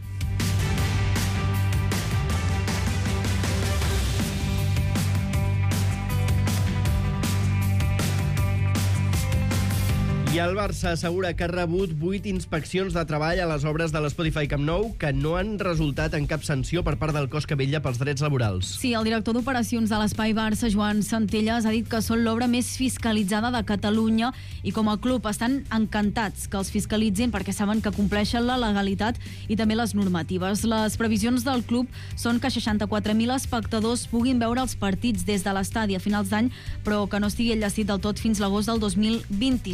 I el Barça assegura que ha rebut vuit inspeccions de treball a les obres de l'Spotify Camp Nou que no han resultat en cap sanció per part del cos que vetlla pels drets laborals. Sí, el director d'operacions de l'Espai Barça, Joan Centelles, ha dit que són l'obra més fiscalitzada de Catalunya i com a club estan encantats que els fiscalitzin perquè saben que compleixen la legalitat i també les normatives. Les previsions del club són que seixanta-quatre mil espectadors puguin veure els partits des de l'estadi a finals d'any, però que no estigui enllestit del tot fins l'agost del dos mil vint-i-sis.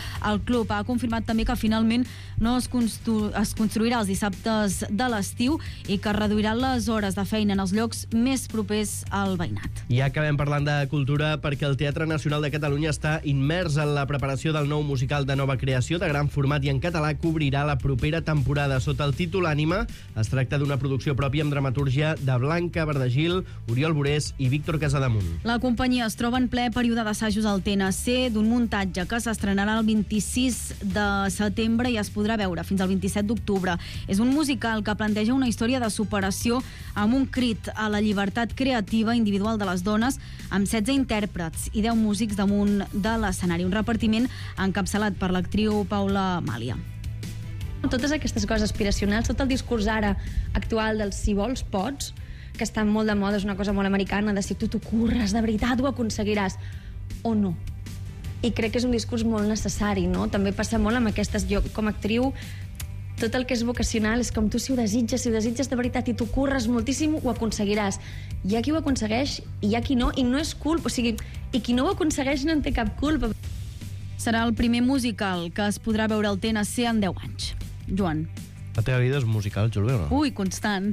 El club ha confirmat també que finalment no es, constru es construirà els dissabtes de l'estiu i que reduirà les hores de feina en els llocs més propers al veïnat. I acabem parlant de cultura perquè el Teatre Nacional de Catalunya està immers en la preparació del nou musical de nova creació de gran format i en català que obrirà la propera temporada. Sota el títol Ànima, es tracta d'una producció pròpia amb dramatúrgia de Blanca Verdagil, Oriol Borés i Víctor Casademunt. La companyia es troba en ple període d'assajos al T N C d'un muntatge que s'estrenarà el vint-i-sis de setembre i es podrà veure fins al vint-i-set d'octubre. És un musical que planteja una història de superació amb un crit a la llibertat creativa individual de les dones, amb setze intèrprets i deu músics damunt de l'escenari. Un repartiment encapçalat per l'actriu Paula Màlia. Totes aquestes coses aspiracionals, tot el discurs ara actual del si vols, pots, que està molt de moda, és una cosa molt americana, de si tu t'ho curres, de veritat ho aconseguiràs, o no. I crec que és un discurs molt necessari, no? També passa molt amb aquestes... Jo, com a actriu, tot el que és vocacional és com tu si ho desitges, si ho desitges de veritat i t'ho curres moltíssim, ho aconseguiràs. Hi ha qui ho aconsegueix i hi ha qui no, i no és culpa, o sigui, i qui no ho aconsegueix no en té cap culpa. Serà el primer musical que es podrà veure al T N C en deu anys. Joan. La teva vida és musical, Júlia, o no? Ui, constant.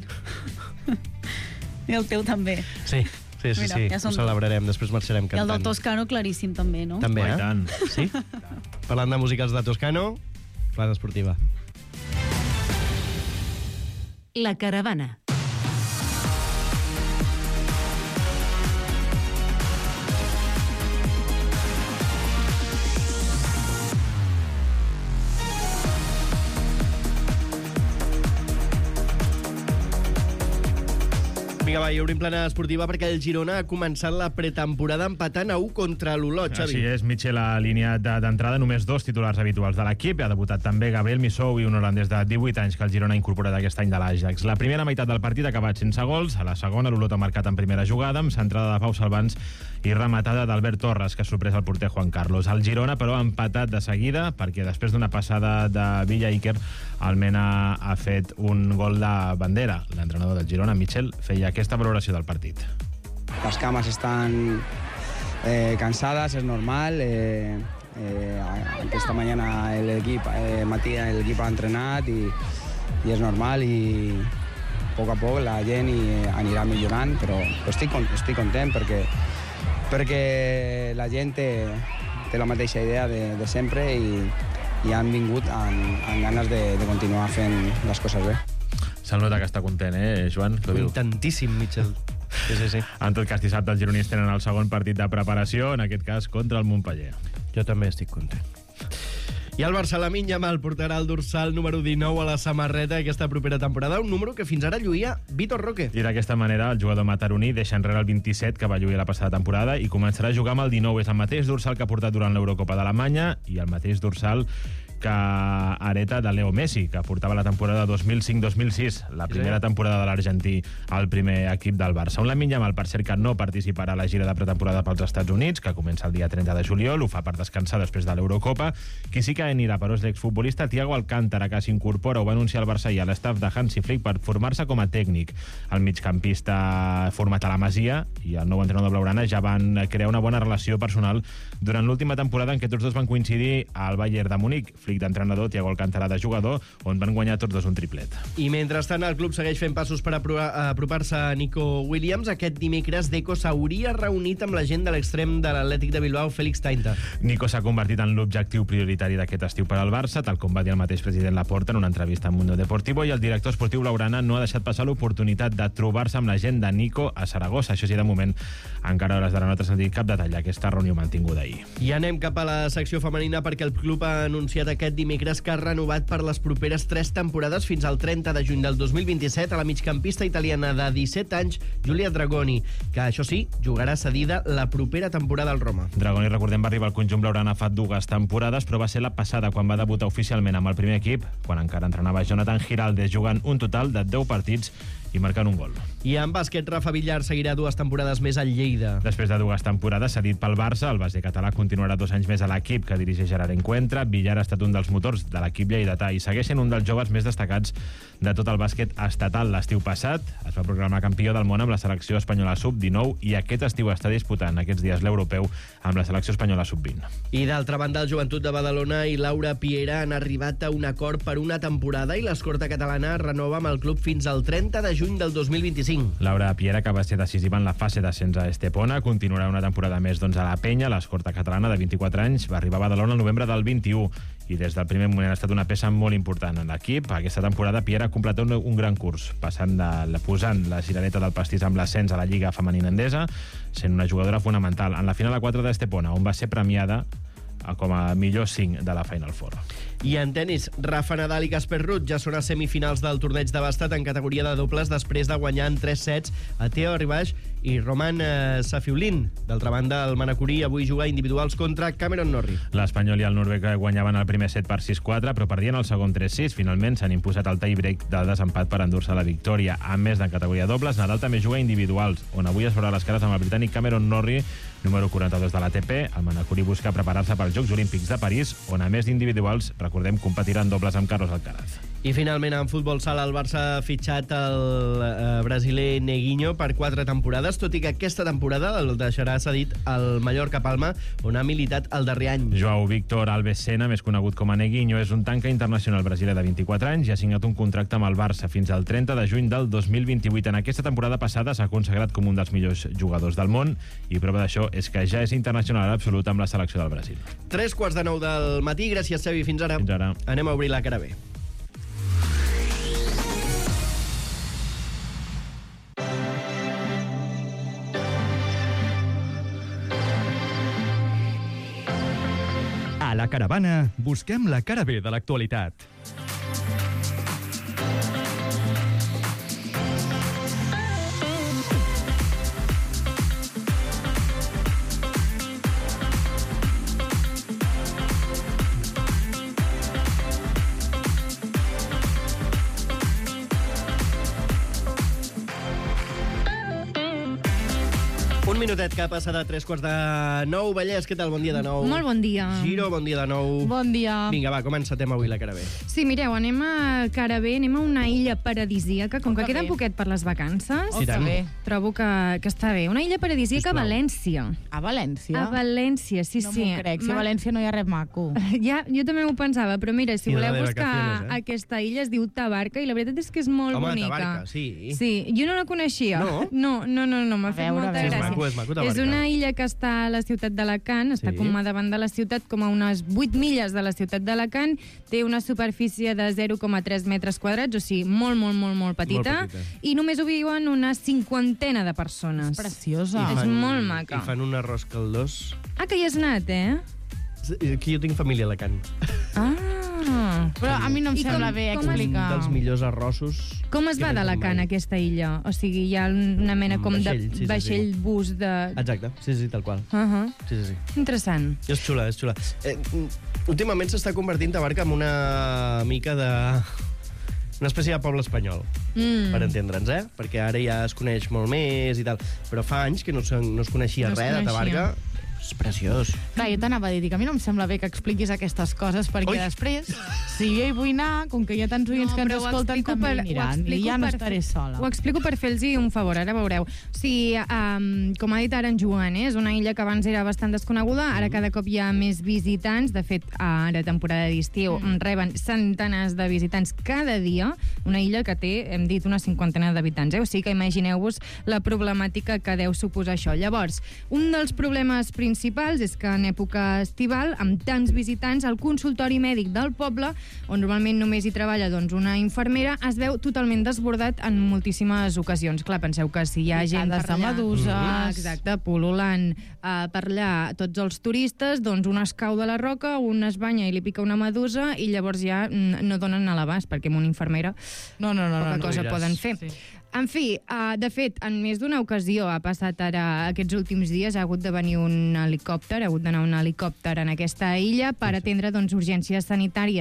I el teu també. Sí, sí, sí, Mira, sí. ja som- Ho celebrarem, després marxarem I el del cantant. Toscano claríssim també, no? També, Oh, i eh? tant. Sí? Parlant de musicals de Toscano, plana esportiva. La caravana. Vinga, va, i obrim plana esportiva perquè el Girona ha començat la pretemporada empatant a u contra l'Olot, Xavi. Així és, Mitchell ha alineat d'entrada només dos titulars habituals de l'equip. Ha debutat també Gabriel Misou i un holandès de divuit anys que el Girona ha incorporat aquest any de l'Ajax. La primera meitat del partit ha acabat sense gols. A la segona, l'Olot ha marcat en primera jugada, amb centrada de Pau Salvans i rematada d'Albert Torres, que ha sorprès el porter Juan Carlos. El Girona, però, ha empatat de seguida, perquè després d'una passada de Villa Iker, el Mena ha fet un gol de bandera. L'entrenador del Girona, Mitchell, feia aquesta valoració del partit. Las camas están eh, cansadas, es normal. Eh, eh, esta mañana el equipo, eh, Matías, el equipo ha entrenat i, i és normal i a poc a poc la gent i, eh, anirà millorant, però, però estic, estic content perquè, perquè la gent té, té la mateixa idea de, de sempre i, i han vingut amb, amb ganes de, de continuar fent les coses bé. Se'l nota que està content, eh, Joan? Contentíssim, Mitchell. Sí, sí, sí. En tot cas, dissabte els gironins tenen el segon partit de preparació, en aquest cas contra el Montpeller. Jo també estic content. I el Barça Lamine Yamal portarà el dorsal número dinou a la samarreta aquesta propera temporada, un número que fins ara lluïa Vitor Roque. I d'aquesta manera el jugador mataroní deixa enrere el vint-i-set que va lluir la passada temporada i començarà a jugar amb el dinou. És el mateix dorsal que ha portat durant l'Eurocopa d'Alemanya i el mateix dorsal que hereta de Leo Messi, que portava la temporada dos mil cinc dos mil sis, la primera temporada de l'argentí al primer equip del Barça. Un Lamine Yamal, per cert, que no participarà a la gira de pretemporada pels Estats Units, que comença el dia trenta de juliol, ho fa per descansar després de l'Eurocopa. Qui sí que anirà, però, és l'exfutbolista Thiago Alcántara, que s'incorpora, ho va anunciar el Barça i a l'estaf de Hansi Flick per formar-se com a tècnic. El migcampista format a la Masia i el nou entrenador blaugrana ja van crear una bona relació personal durant l'última temporada en què tots dos van coincidir al Bayern de Múnich. Flick d'entrenador, Thiago Alcántara de jugador, on van guanyar tots dos un triplet. I mentrestant el club segueix fent passos per apropar-se a Nico Williams. Aquest dimecres Deco s'hauria reunit amb la gent de l'extrem de l'Atlètic de Bilbao, Félix Tainta. Nico s'ha convertit en l'objectiu prioritari d'aquest estiu per al Barça, tal com va dir el mateix president Laporta en una entrevista amb Mundo Deportivo, i el director esportiu blaugrana no ha deixat passar l'oportunitat de trobar-se amb la gent de Nico a Saragossa. Això sí, de moment, encara a hores d'ara no s'ha dit cap detall d'aquesta reunió mantinguda ahir. I anem cap a la secció femenina perquè el club ha anunciat aquest dimecres que ha renovat per les properes tres temporades fins al trenta de juny del dos mil vint-i-set a la migcampista italiana de disset anys, Giulia Dragoni, que, això sí, jugarà cedida la propera temporada al Roma. Dragoni, recordem, va arribar al conjunt blaugrana fa dues temporades, però va ser la passada quan va debutar oficialment amb el primer equip, quan encara entrenava Jonathan Giraldes, jugant un total de deu partits i marcant un gol. I en bàsquet, Rafa Villar seguirà dues temporades més al Lleida. Després de dues temporades cedit pel Barça, el base català continuarà dos anys més a l'equip que dirigeix Gerard Encuentra. Villar ha estat un dels motors de l'equip lleidatà i segueix sent un dels joves més destacats de tot el bàsquet estatal. L'estiu passat es va proclamar campió del món amb la selecció espanyola sub dinou i aquest estiu està disputant aquests dies l'europeu amb la selecció espanyola sub vint. I d'altra banda, el Joventut de Badalona i Laura Piera han arribat a un acord per una temporada i l'escorta catalana renova amb el club fins al trenta de juny del dos mil vint-i-cinc. Laura Piera, que va ser decisiva en la fase d'ascens a Estepona, continuarà una temporada més doncs, a la Penya. L'escorta catalana de vint-i-quatre anys va arribar a Badalona el novembre del vint-i-u i des del primer moment ha estat una peça molt important en l'equip. Aquesta temporada Piera ha completat un, un gran curs, passant de, posant la cirereta del pastís amb l'ascens a la Lliga Femenina Endesa, sent una jugadora fonamental en la final a quatre d'Estepona, on va ser premiada com a millor cinc de la Final Four. I en tenis, Rafa Nadal i Casper Ruud ja són a semifinals del torneig de bàsquet en categoria de dobles després de guanyar en tres sets a Theo Ribach i Roman eh, Safiullin. D'altra banda, el manacorí avui juga individuals contra Cameron Norrie. L'Espanyol i el noruec guanyaven el primer set per sis quatre, però perdien el segon tres sis. Finalment s'han imposat el tie-break del desempat per endur-se la victòria. A més de categoria dobles, Nadal també juga individuals, on avui es veurà les cares amb el britànic Cameron Norrie, número quaranta-dos de l'A T P. El manacorí busca preparar-se pels Jocs Olímpics de París, on a més d'individuals, recordem, competiran dobles amb Carlos Alcaraz. I finalment, en futbol sala, el Barça ha fitxat el eh, brasiler Neguinho per quatre temporades, tot i que aquesta temporada el deixarà cedit al Mallorca Palma, on ha militat el darrer any. Joao Víctor Alves Sena, més conegut com a Neguinho, és un tanca internacional brasiler de vint-i-quatre anys i ha signat un contracte amb el Barça fins al trenta de juny del dos mil vint-i-vuit. En aquesta temporada passada s'ha consagrat com un dels millors jugadors del món i prova d'això és que ja és internacional absolut amb la selecció del Brasil. Tres quarts de nou del matí. Gràcies, Xavi. Fins ara. Fins ara. Anem a obrir la cara B. A la Caravana busquem la cara B de l'actualitat. Un minutet que passa de tres quarts de nou. Vallès, què tal? Bon dia de nou. Molt bon dia. Giro, bon dia de nou. Bon dia. Vinga, va, com encetem avui la cara B? Sí, mireu, anem a cara B, anem a una illa paradisíaca, com Oh, que que queda bé. poquet per les vacances. Oh, que bé. Trobo que, que està bé. Una illa paradisíaca a Sisplau. València. A València? A València, sí, no sí. No m'ho crec, si a Ma- València no hi ha res maco. Ja, jo també m'ho pensava, però mira, si Mira, voleu de buscar vacaciones, eh? aquesta illa, es diu Tabarca, i la veritat és que és molt Home, bonica. Tabarca, sí. Sí, jo no la coneixia. No? No, no, no, no m'ha fet veure, molta a veure. gràcia. És maco, és maco, Tabarca. És una illa que està a la ciutat d'Alacant, està Sí. com a davant de la ciutat, com a unes vuit milles de la ciutat d'Alacant, té una superfície de zero coma tres metres quadrats, o sigui, molt, molt, molt, molt petita, Molt petita. i només ho viuen una cinquantena de persones. És preciosa. És molt maca. I fan un arròs caldós. Ah, que hi has anat, eh? Aquí jo tinc família a Alacant. Ah! Però a mi no em I sembla com- bé com es- explicar. Un dels millors arrossos. Com es que va he menjat d'Alacant, mai. aquesta illa? O sigui, hi ha una mena Un com vaixell, de sí, sí, sí. vaixell bus de... Exacte, sí, sí, tal qual. Uh -huh. Sí, sí, sí. Interessant. És xula, és xula. Eh, últimament s'està convertint Tabarca en una mica de... una espècie de poble espanyol, Mm. per entendre'ns, eh? Perquè ara ja es coneix molt més i tal. Però fa anys que no, se, no es coneixia No es res de coneixia. Tabarca. És preciós. Clar, jo t'anava a dir, dic, a mi no em sembla bé que expliquis aquestes coses, perquè Ui. després, si jo hi vull anar, com que hi ha tants oients que ens però ho escolten, explico també per- hi aniran, ho i explico ja no per estaré fer- sola. Ho explico per fer-los un favor, ara veureu. O sigui, um, com ha dit ara en Joan, eh, és una illa que abans era bastant desconeguda, ara cada cop hi ha més visitants, de fet, ara temporada d'estiu mm. reben centenars de visitants cada dia, una illa que té, hem dit, una cinquantena d'habitants, eh? O sigui que imagineu-vos la problemàtica que deu suposar això. Llavors, un dels problemes principals és que en època estival, amb tants visitants, el consultori mèdic del poble, on normalment només hi treballa doncs, una infermera, es veu totalment desbordat en moltíssimes ocasions. Clar, penseu que si hi ha gent per Picades de allà... meduses. Ah, exacte, pol·lulant uh, per allà tots els turistes, doncs un es cau de la roca, un es banya i li pica una medusa i llavors ja mm, no donen a l'abast, perquè amb una infermera no, no, no, poca no, cosa diràs. poden fer. Sí. En fi, uh, de fet, en més d'una ocasió ha passat ara, aquests últims dies, ha hagut de venir un helicòpter, ha hagut d'anar un helicòpter en aquesta illa per atendre doncs, urgències sanitàries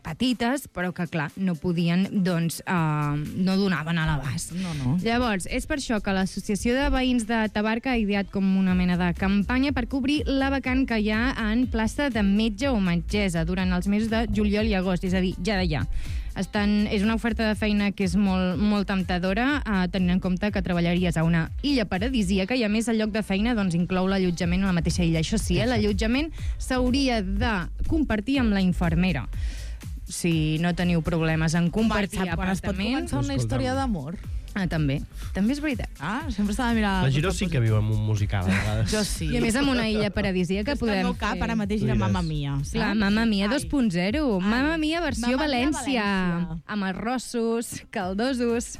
petites, però que, clar, no podien, doncs, uh, no donaven a l'abast. No, no. Llavors, és per això que l'Associació de Veïns de Tabarca ha ideat com una mena de campanya per cobrir la vacant que hi ha en plaça de metge o metgessa durant els mesos de juliol i agost, és a dir, ja de ja. Estan, és una oferta de feina que és molt, molt temptadora, eh, tenint en compte que treballaries a una illa paradisíaca i, a més, el lloc de feina doncs, inclou l'allotjament a la mateixa illa. Això sí, eh, l'allotjament s'hauria de compartir amb la infermera. Si no teniu problemes en compartir Quan es pot apartament... començar una història d'amor? Ah, també. També és veritat. Ah, sempre s'ha de mirar... La Giro sí que viu en un musical, a vegades. Jo sí. I a més, amb una illa paradisíaca podem fer... El meu cap ara mateix era Mamma Mia. Saps? Clar, Mamma Mia dos punt zero. Mamma Mia versió Mamma Mia València. València. Amb arrossos, caldosos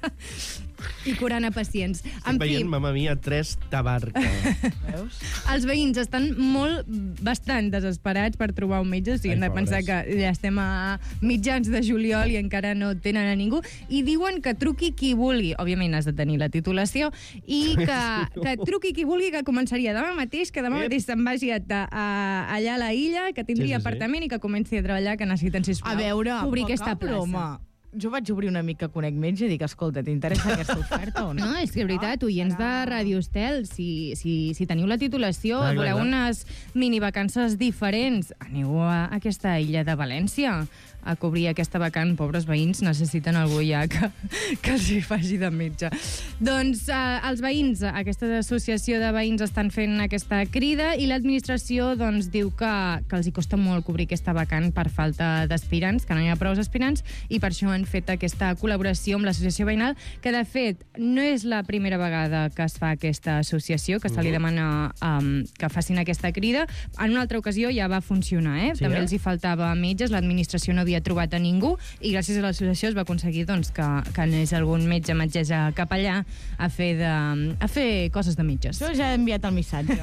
i curant a pacients. Estic veient Mamma Mia tres Tabarca. Veus? Els veïns estan molt, bastant desesperats per trobar un metge. O sigui, Ai, hem de pensar pobres. que ja estem a mitjans de juliol i encara no tenen a ningú. I diuen que truqui qui vulgui. Òbviament has de tenir la titulació. I que, que truqui qui vulgui, que començaria demà mateix, que demà mateix se'n vagi a, a, allà a la illa, que tindria Sí, sí, sí. apartament i que comenci a treballar, que necessiten, sisplau, A veure, cobrir poca aquesta plaça. broma. Jo vaig obrir un amic que conec metge i dic, escolta, t'interessa aquesta oferta o no? No, és que és veritat, oients de Ràdio Estel, si, si, si teniu la titulació, Clar, clar, voleu clar. unes minivacances diferents, aneu a aquesta illa de València a cobrir aquesta vacant. Pobres veïns necessiten algú ja que, que els hi faci de metge. Doncs eh, els veïns, aquesta associació de veïns estan fent aquesta crida i l'administració doncs, diu que, que els hi costa molt cobrir aquesta vacant per falta d'aspirants, que no hi ha prou aspirants, i per això han fet aquesta col·laboració amb l'associació veïnal, que de fet no és la primera vegada que es fa aquesta associació, que se li demana um, que facin aquesta crida. En una altra ocasió ja va funcionar, eh? Sí, També eh? els hi faltava metges, l'administració no havia trobat a ningú i gràcies a l'associació es va aconseguir doncs, que, que anés algun metge, metgessa cap allà a fer, de, a fer coses de metges. Jo ja he enviat el missatge.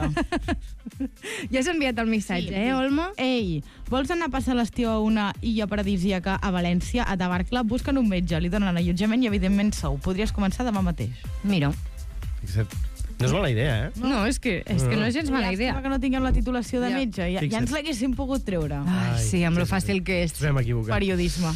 Ja has enviat el missatge, Sí, eh, Olma? Ei, vols anar a passar l'estiu a una illa paradisíaca a València, a Tabarca? Busquen un metge, li donen allotjament i, evidentment, sou. Podries començar demà mateix. Mira. Fixa't. No és mala idea, eh? No, és que, és que no és gens mala idea. Llàstima que no tinguem la titulació de Ja. metge. Ja, ja Fixa't. ens l'haguéssim pogut treure. Ai, sí, amb lo fàcil que és. Ens vam equivocar. Periodisme.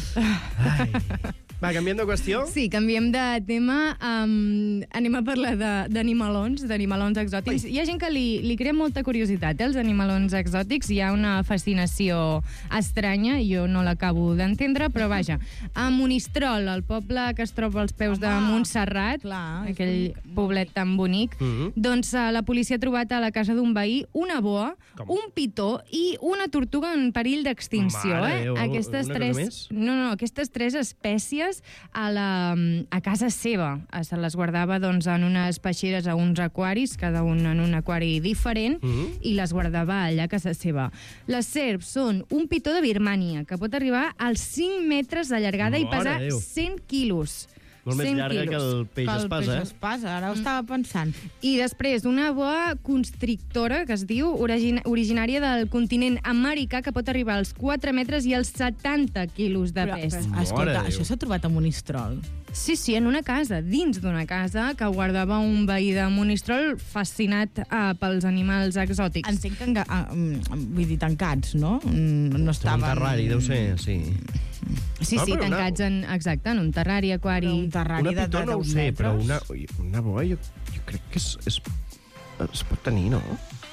Va, canviem de qüestió? Sí, canviem de tema. Um, anem a parlar de- d'animalons, d'animalons exòtics. Hi ha gent que li, li crea molta curiositat, eh, els animalons exòtics. Hi ha una fascinació estranya, jo no l'acabo d'entendre, però vaja. A Monistrol, el poble que es troba als peus de Montserrat, clar, aquell poblet tan bonic, Mhm. doncs uh, la policia ha trobat a la casa d'un veí una boa, Com? un pitó i una tortuga en perill d'extinció. Mare Eh? Déu, Aquestes una cosa tres... més? No, no, aquestes tres espècies a, la, a casa seva. Se les guardava doncs, en unes peixeres a uns aquaris, cada un en un aquari diferent, Mhm. i les guardava allà a casa seva. Les serps són un pitó de Birmània, que pot arribar als cinc metres de llargada i Mare pesar Déu. cent quilos. Molt més cent llarga que quilos. el peix Que el espasa, peix eh? espasa, ara ho estava pensant. I després, una boa constrictora, que es diu, origin originària del continent americà, que pot arribar als quatre metres i als setanta quilos de Però, pes. però, escolta, això s'ha trobat a Monistrol. Sí, sí, en una casa, dins d'una casa que guardava un veí de Monistrol fascinat uh, pels animals exòtics. Entenc que, enga- ah, mm, vull dir, tancats, no? Mm, No Un estaven... terrari, deu ser, sí. Sí, No, sí, però una- tancats en, exacte, en un terrari, aquari... Un terrari Una de, pitó de no ho deu sé, però metres. una, ui, una boa jo, jo crec que és, és, es pot tenir, no?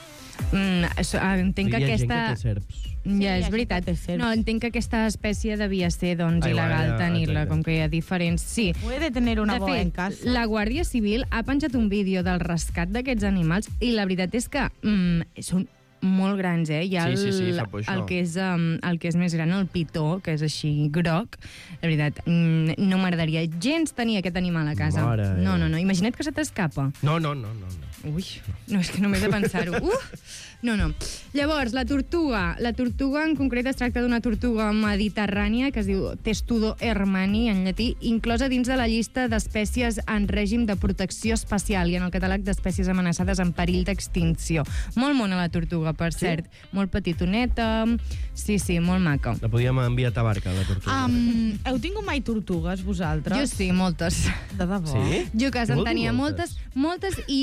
Mm, això, ah, entenc que Hi ha gent aquesta... que té serps. Ja, hi ha és gent veritat. que té serps. No, entenc que aquesta espècie devia ser doncs, Ah, igual, il·legal ja, tenir-la, exacte. com que hi ha diferents... Sí. Puede tener una De boa fet, en casa. la Guàrdia Civil ha penjat un vídeo del rescat d'aquests animals i la veritat és que mm, són molt grans, eh? Hi ha Sí, sí, sí, el, fa por, això. el, que és, um, el que és més gran, el pitó, que és així groc. La veritat, mm, no m'agradaria gens tenir aquest animal a casa. Mare no, Déu. no, no. Imagina't que se t'escapa. No, no, no, no. no. Ui, no, és que només de pensar-ho. Uf! No, no. Llavors, la tortuga. La tortuga, en concret, es tracta d'una tortuga mediterrània que es diu Testudo hermani, en llatí, inclosa dins de la llista d'espècies en règim de protecció especial i en el catàleg d'espècies amenaçades en perill d'extinció. Molt mona la tortuga, per Sí? cert. Molt petitoneta. Sí, sí, molt maca. La podíem enviar a Tabarca, la tortuga. Um, heu tingut mai tortugues, vosaltres? Jo sí, moltes. De debò? Sí? Jo a casa en Molt tenia moltes, moltes. moltes, i, i he de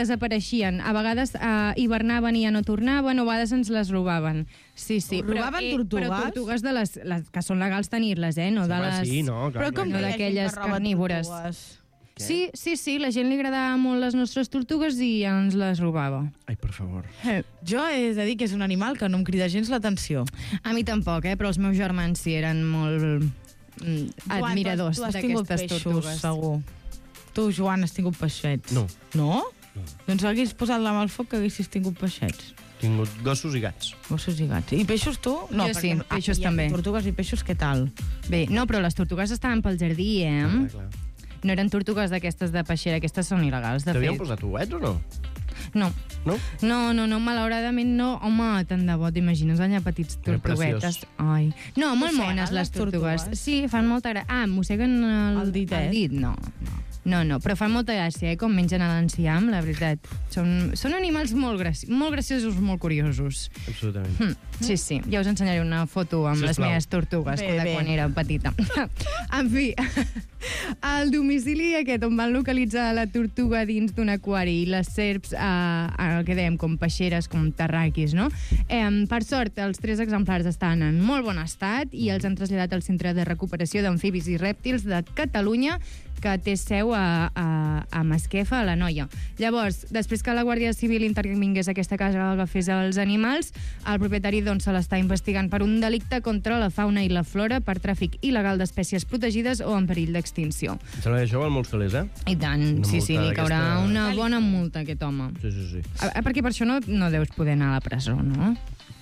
desapareixien. A vegades eh, hivernaven i ja no tornaven, o a vegades ens les robaven. Sí, sí. Robaven però, tortugues? Però tortugues de les, les que són legals tenir-les, eh? No Sí, de home, les... sí, no, clar, però com no, no no. d'aquelles carnívores. Què? Sí, sí, sí, la gent li agradava molt les nostres tortugues i ens les robava. Ai, per favor. Eh, jo he de dir que és un animal que no em crida gens l'atenció. A mi tampoc, eh? Però els meus germans sí eren molt mm, admiradors Joan, tu has, tu has tingut d'aquestes peixos, tortugues. segur. Tu, Joan, has tingut peixets. No. No? no. Doncs hagués posat la mà al foc que haguessis tingut peixets. Tingut gossos i gats. Gossos i gats. I peixos tu? No, Jo sí, perquè- peixos ah, també. Tortugues i peixos, què tal? Bé, no, però les tortugues estaven pel jardí, eh? Clar, clar. No eren tortugues d'aquestes de peixera, aquestes són il·legals, de T'havien fet. posat ouets o no? No. No? No, no, no, malauradament no. Home, tant de bo, t'imagines allà petits Era tortuguetes. preciós. Ai. No, molt Mosseguen mones les les tortugues. tortugues? Sí, fan molta gràcia. Ah, mosseguen el, El ditet? El dit, no. No, no, però fan molta gràcia, eh, com mengen a l'enciam, la veritat. Són, són animals molt, graci molt graciosos, molt curiosos. Absolutament. Hm, sí, sí, ja us ensenyaré una foto amb Sisplau. les meves tortugues Bé, de bé. quan era petita. En fi, el domicili aquest on van localitzar la tortuga dins d'un aquari i les serps, eh, el que dèiem, com peixeres, com terraquis, no? Eh, per sort, els tres exemplars estan en molt bon estat i els han traslladat al Centre de Recuperació d'Amfibis i Rèptils de Catalunya, que té seu a, a, a Masquefa, a la Noia. Llavors, després que la Guàrdia Civil intervingués a aquesta casa que agafés els animals, el propietari doncs, se l'està investigant per un delicte contra la fauna i la flora per tràfic il·legal d'espècies protegides o en perill d'extinció. Em sembla que això val molts calés, eh? I tant, Una sí, sí, multa li caurà d'aquesta- una bona multa a aquest home. Sí, sí, sí. A, a, perquè per això no, no deus poder anar a la presó, no?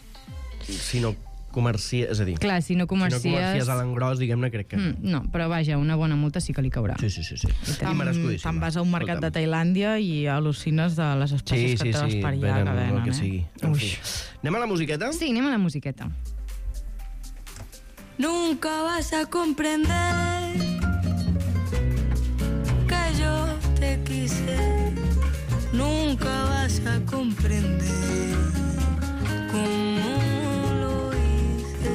Si no comercies, és a dir... Clar, si no comercies... Si no comercies a l'engròs, diguem-ne, crec que... Mm, no, però vaja, una bona multa sí que li caurà. Sí, sí, sí. sí. I Te'n merescudíssima. te'n vas a un mercat de Escolta'm. Tailàndia i al·lucines de les Sí, espècies sí, que sí, te per allà venen que el venen, que eh? sigui. En Ui. fi. Anem a la musiqueta? Sí, anem a la musiqueta. Nunca vas a comprender que yo te quise. Nunca vas a comprender cómo lo hice.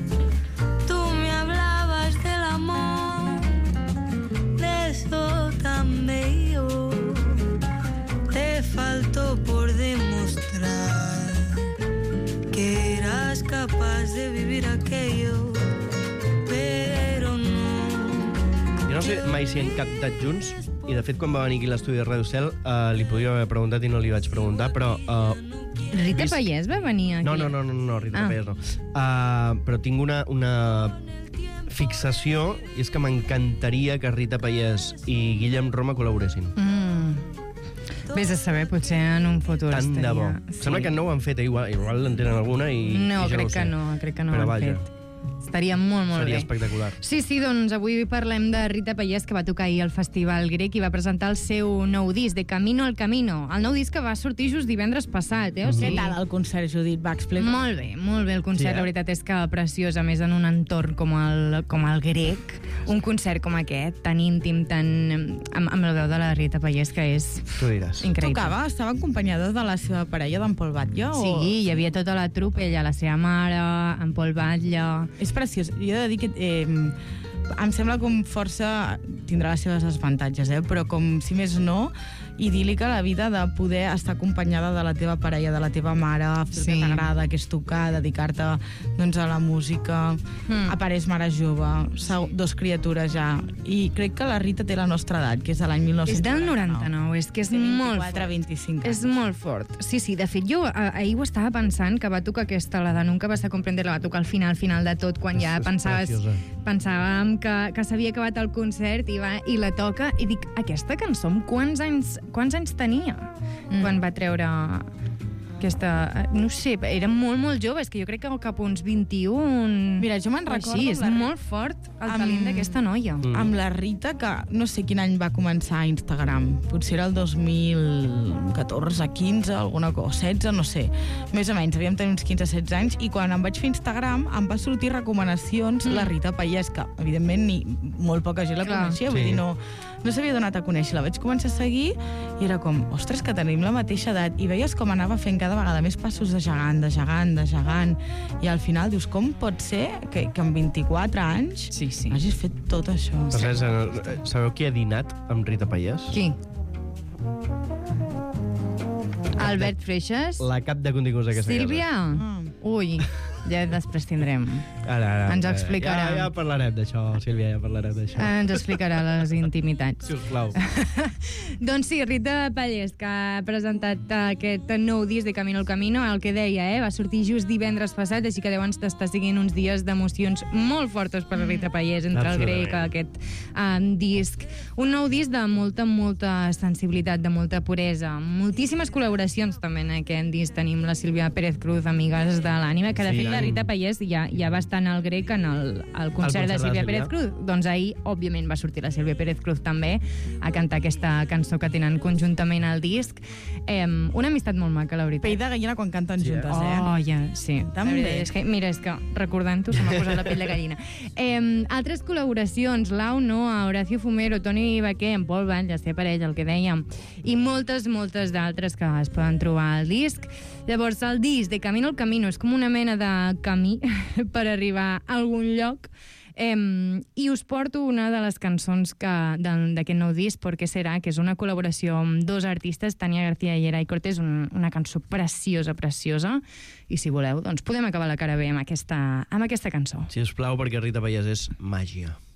Tú me hablabas del amor, de eso tan bello. Te faltó por demostrar que eras capaz de vivir aquello, pero no. Jo no sé mai si han captat junts, i de fet quan va venir aquí a l'estudi de Radio Cel uh, li podria haver preguntat i no li vaig preguntar, però... Uh, Rita vist... Pallès va venir aquí? No, no, no, no, no Rita Ah. Pallès no. Uh, però tinc una, una fixació, i és que m'encantaria que Rita Pallès i Guillem Roma col·laboressin. Mm. Vés a saber, potser en un futur Tant de bo. Sí. Sembla que no ho han fet, eh? igual, igual en tenen alguna i, No, i jo crec no ho sé. que no, crec que no Però ho han vaja, fet. Estaria molt, molt seria bé. espectacular. Sí, sí, doncs avui parlem de Rita Pallès, que va tocar ahir al Festival Grec i va presentar el seu nou disc, De Camino al Camino. El nou disc que va sortir just divendres passat, eh? O Què sigui... tal el concert, Judit? Va explicar? Molt bé, molt bé el concert. Sí, eh? La veritat és que preciós, a més en un entorn com el, com el grec. Un concert com aquest, tan íntim, tan... amb, amb la veu de la Rita Pallès, que és Tu diràs. increïble. Tocava, estava acompanyada de la seva parella, d'en Pol Batlle? O... Sí, hi havia tota la trupe, ella, la seva mare, en Pol Batlle... És preciós. Jo he de dir que eh, em sembla com força... Tindrà les seves avantatges, eh? Però com, si més no, idíl·lica la vida de poder estar acompanyada de la teva parella, de la teva mare, fer Sí. el que t'agrada, que és tocar, dedicar-te doncs, a la música. Mm. Apareix mare jove, sau- dos criatures ja. I crec que la Rita té la nostra edat, que és de l'any mil nou-cents És del noranta-nou. noranta-nou, és que és Té molt vint-i-quatre, fort. vint-i-cinc anys. És molt fort. Sí, sí, de fet, jo a- ahir ho estava pensant, que va tocar aquesta, la de Nunca vas a comprender, la va tocar al final, final de tot, quan ja És- és pensaves, preciosa. pensàvem que, que s'havia acabat el concert i, va, i la toca, i dic, aquesta cançó, amb quants anys, quants anys tenia mm. quan va treure aquesta... No sé, era molt, molt jove, és que jo crec que cap uns vint-i-un... Mira, jo me'n o recordo Així, és amb la- molt fort el amb- talent d'aquesta noia. Mm. Amb la Rita, que no sé quin any va començar a Instagram. Potser era el dos mil catorze, quinze, alguna cosa, setze, no sé. Més o menys, havíem tenir uns quinze setze anys, i quan em vaig fer Instagram em va sortir recomanacions Mm. la Rita Pallès, que evidentment ni molt poca gent la Clar. coneixia, Sí. vull dir, no, no s'havia donat a conèixer. La vaig començar a seguir i era com, ostres, que tenim la mateixa edat. I veies com anava fent cada vegada més passos de gegant, de gegant, de gegant. I al final dius, com pot ser que, que amb vint-i-quatre anys sí, sí. hagis fet tot això? Per cert, sabeu qui ha dinat amb Rita Pallès? Qui? Albert Freixas. La cap de continguts d'aquesta casa. Sílvia? Ui, ja després tindrem. Ara, ara. Ens explicarà. Ja, ja parlarem d'això, Sílvia, ja parlarem d'això. Ens explicarà les intimitats. Sisplau. Doncs sí, Rita Pallés, que ha presentat aquest nou disc de Camino al Camino, el que deia, eh? Va sortir just divendres passat, així que deuen estar siguent uns dies d'emocions molt fortes per la Rita Pallés, entre el grec, aquest um, disc. Un nou disc de molta, molta sensibilitat, de molta puresa. Moltíssimes col·laboracions també en aquest disc. Tenim la Sílvia Pérez Cruz, Amigues de l'Ànima, que de Sí, fet la Rita Pallés ja, ja va estar en el grec en el, el concert de Sílvia Pérez Cruz. Doncs ahir, òbviament, va sortir la Sílvia Pérez Cruz també a cantar aquesta cançó que tenen conjuntament al disc. Eh, una amistat molt maca, la veritat. Pell de gallina quan canten Sí, juntes, oh, eh? Oh, ja, sí. També. És que, mira, és que recordant-ho se m'ha posat la pell de gallina. Eh, altres col·laboracions, Lau Noa, Horacio Fumero, Toni Baquer, en Pol Vall, ja sé per ell, el que dèiem, i moltes, moltes d'altres que es poden trobar al disc. Llavors, el disc de Camino al Camino és com una mena de camí per arribar a algun lloc. Um, I us porto una de les cançons d'aquest nou disc, Perquè serà, que és una col·laboració amb dos artistes, Tania García i Yeray Cortés, un, una cançó preciosa, preciosa, i si voleu, doncs podem acabar la cara bé amb aquesta, amb aquesta cançó. Si us plau, perquè Rita Pallés és màgia.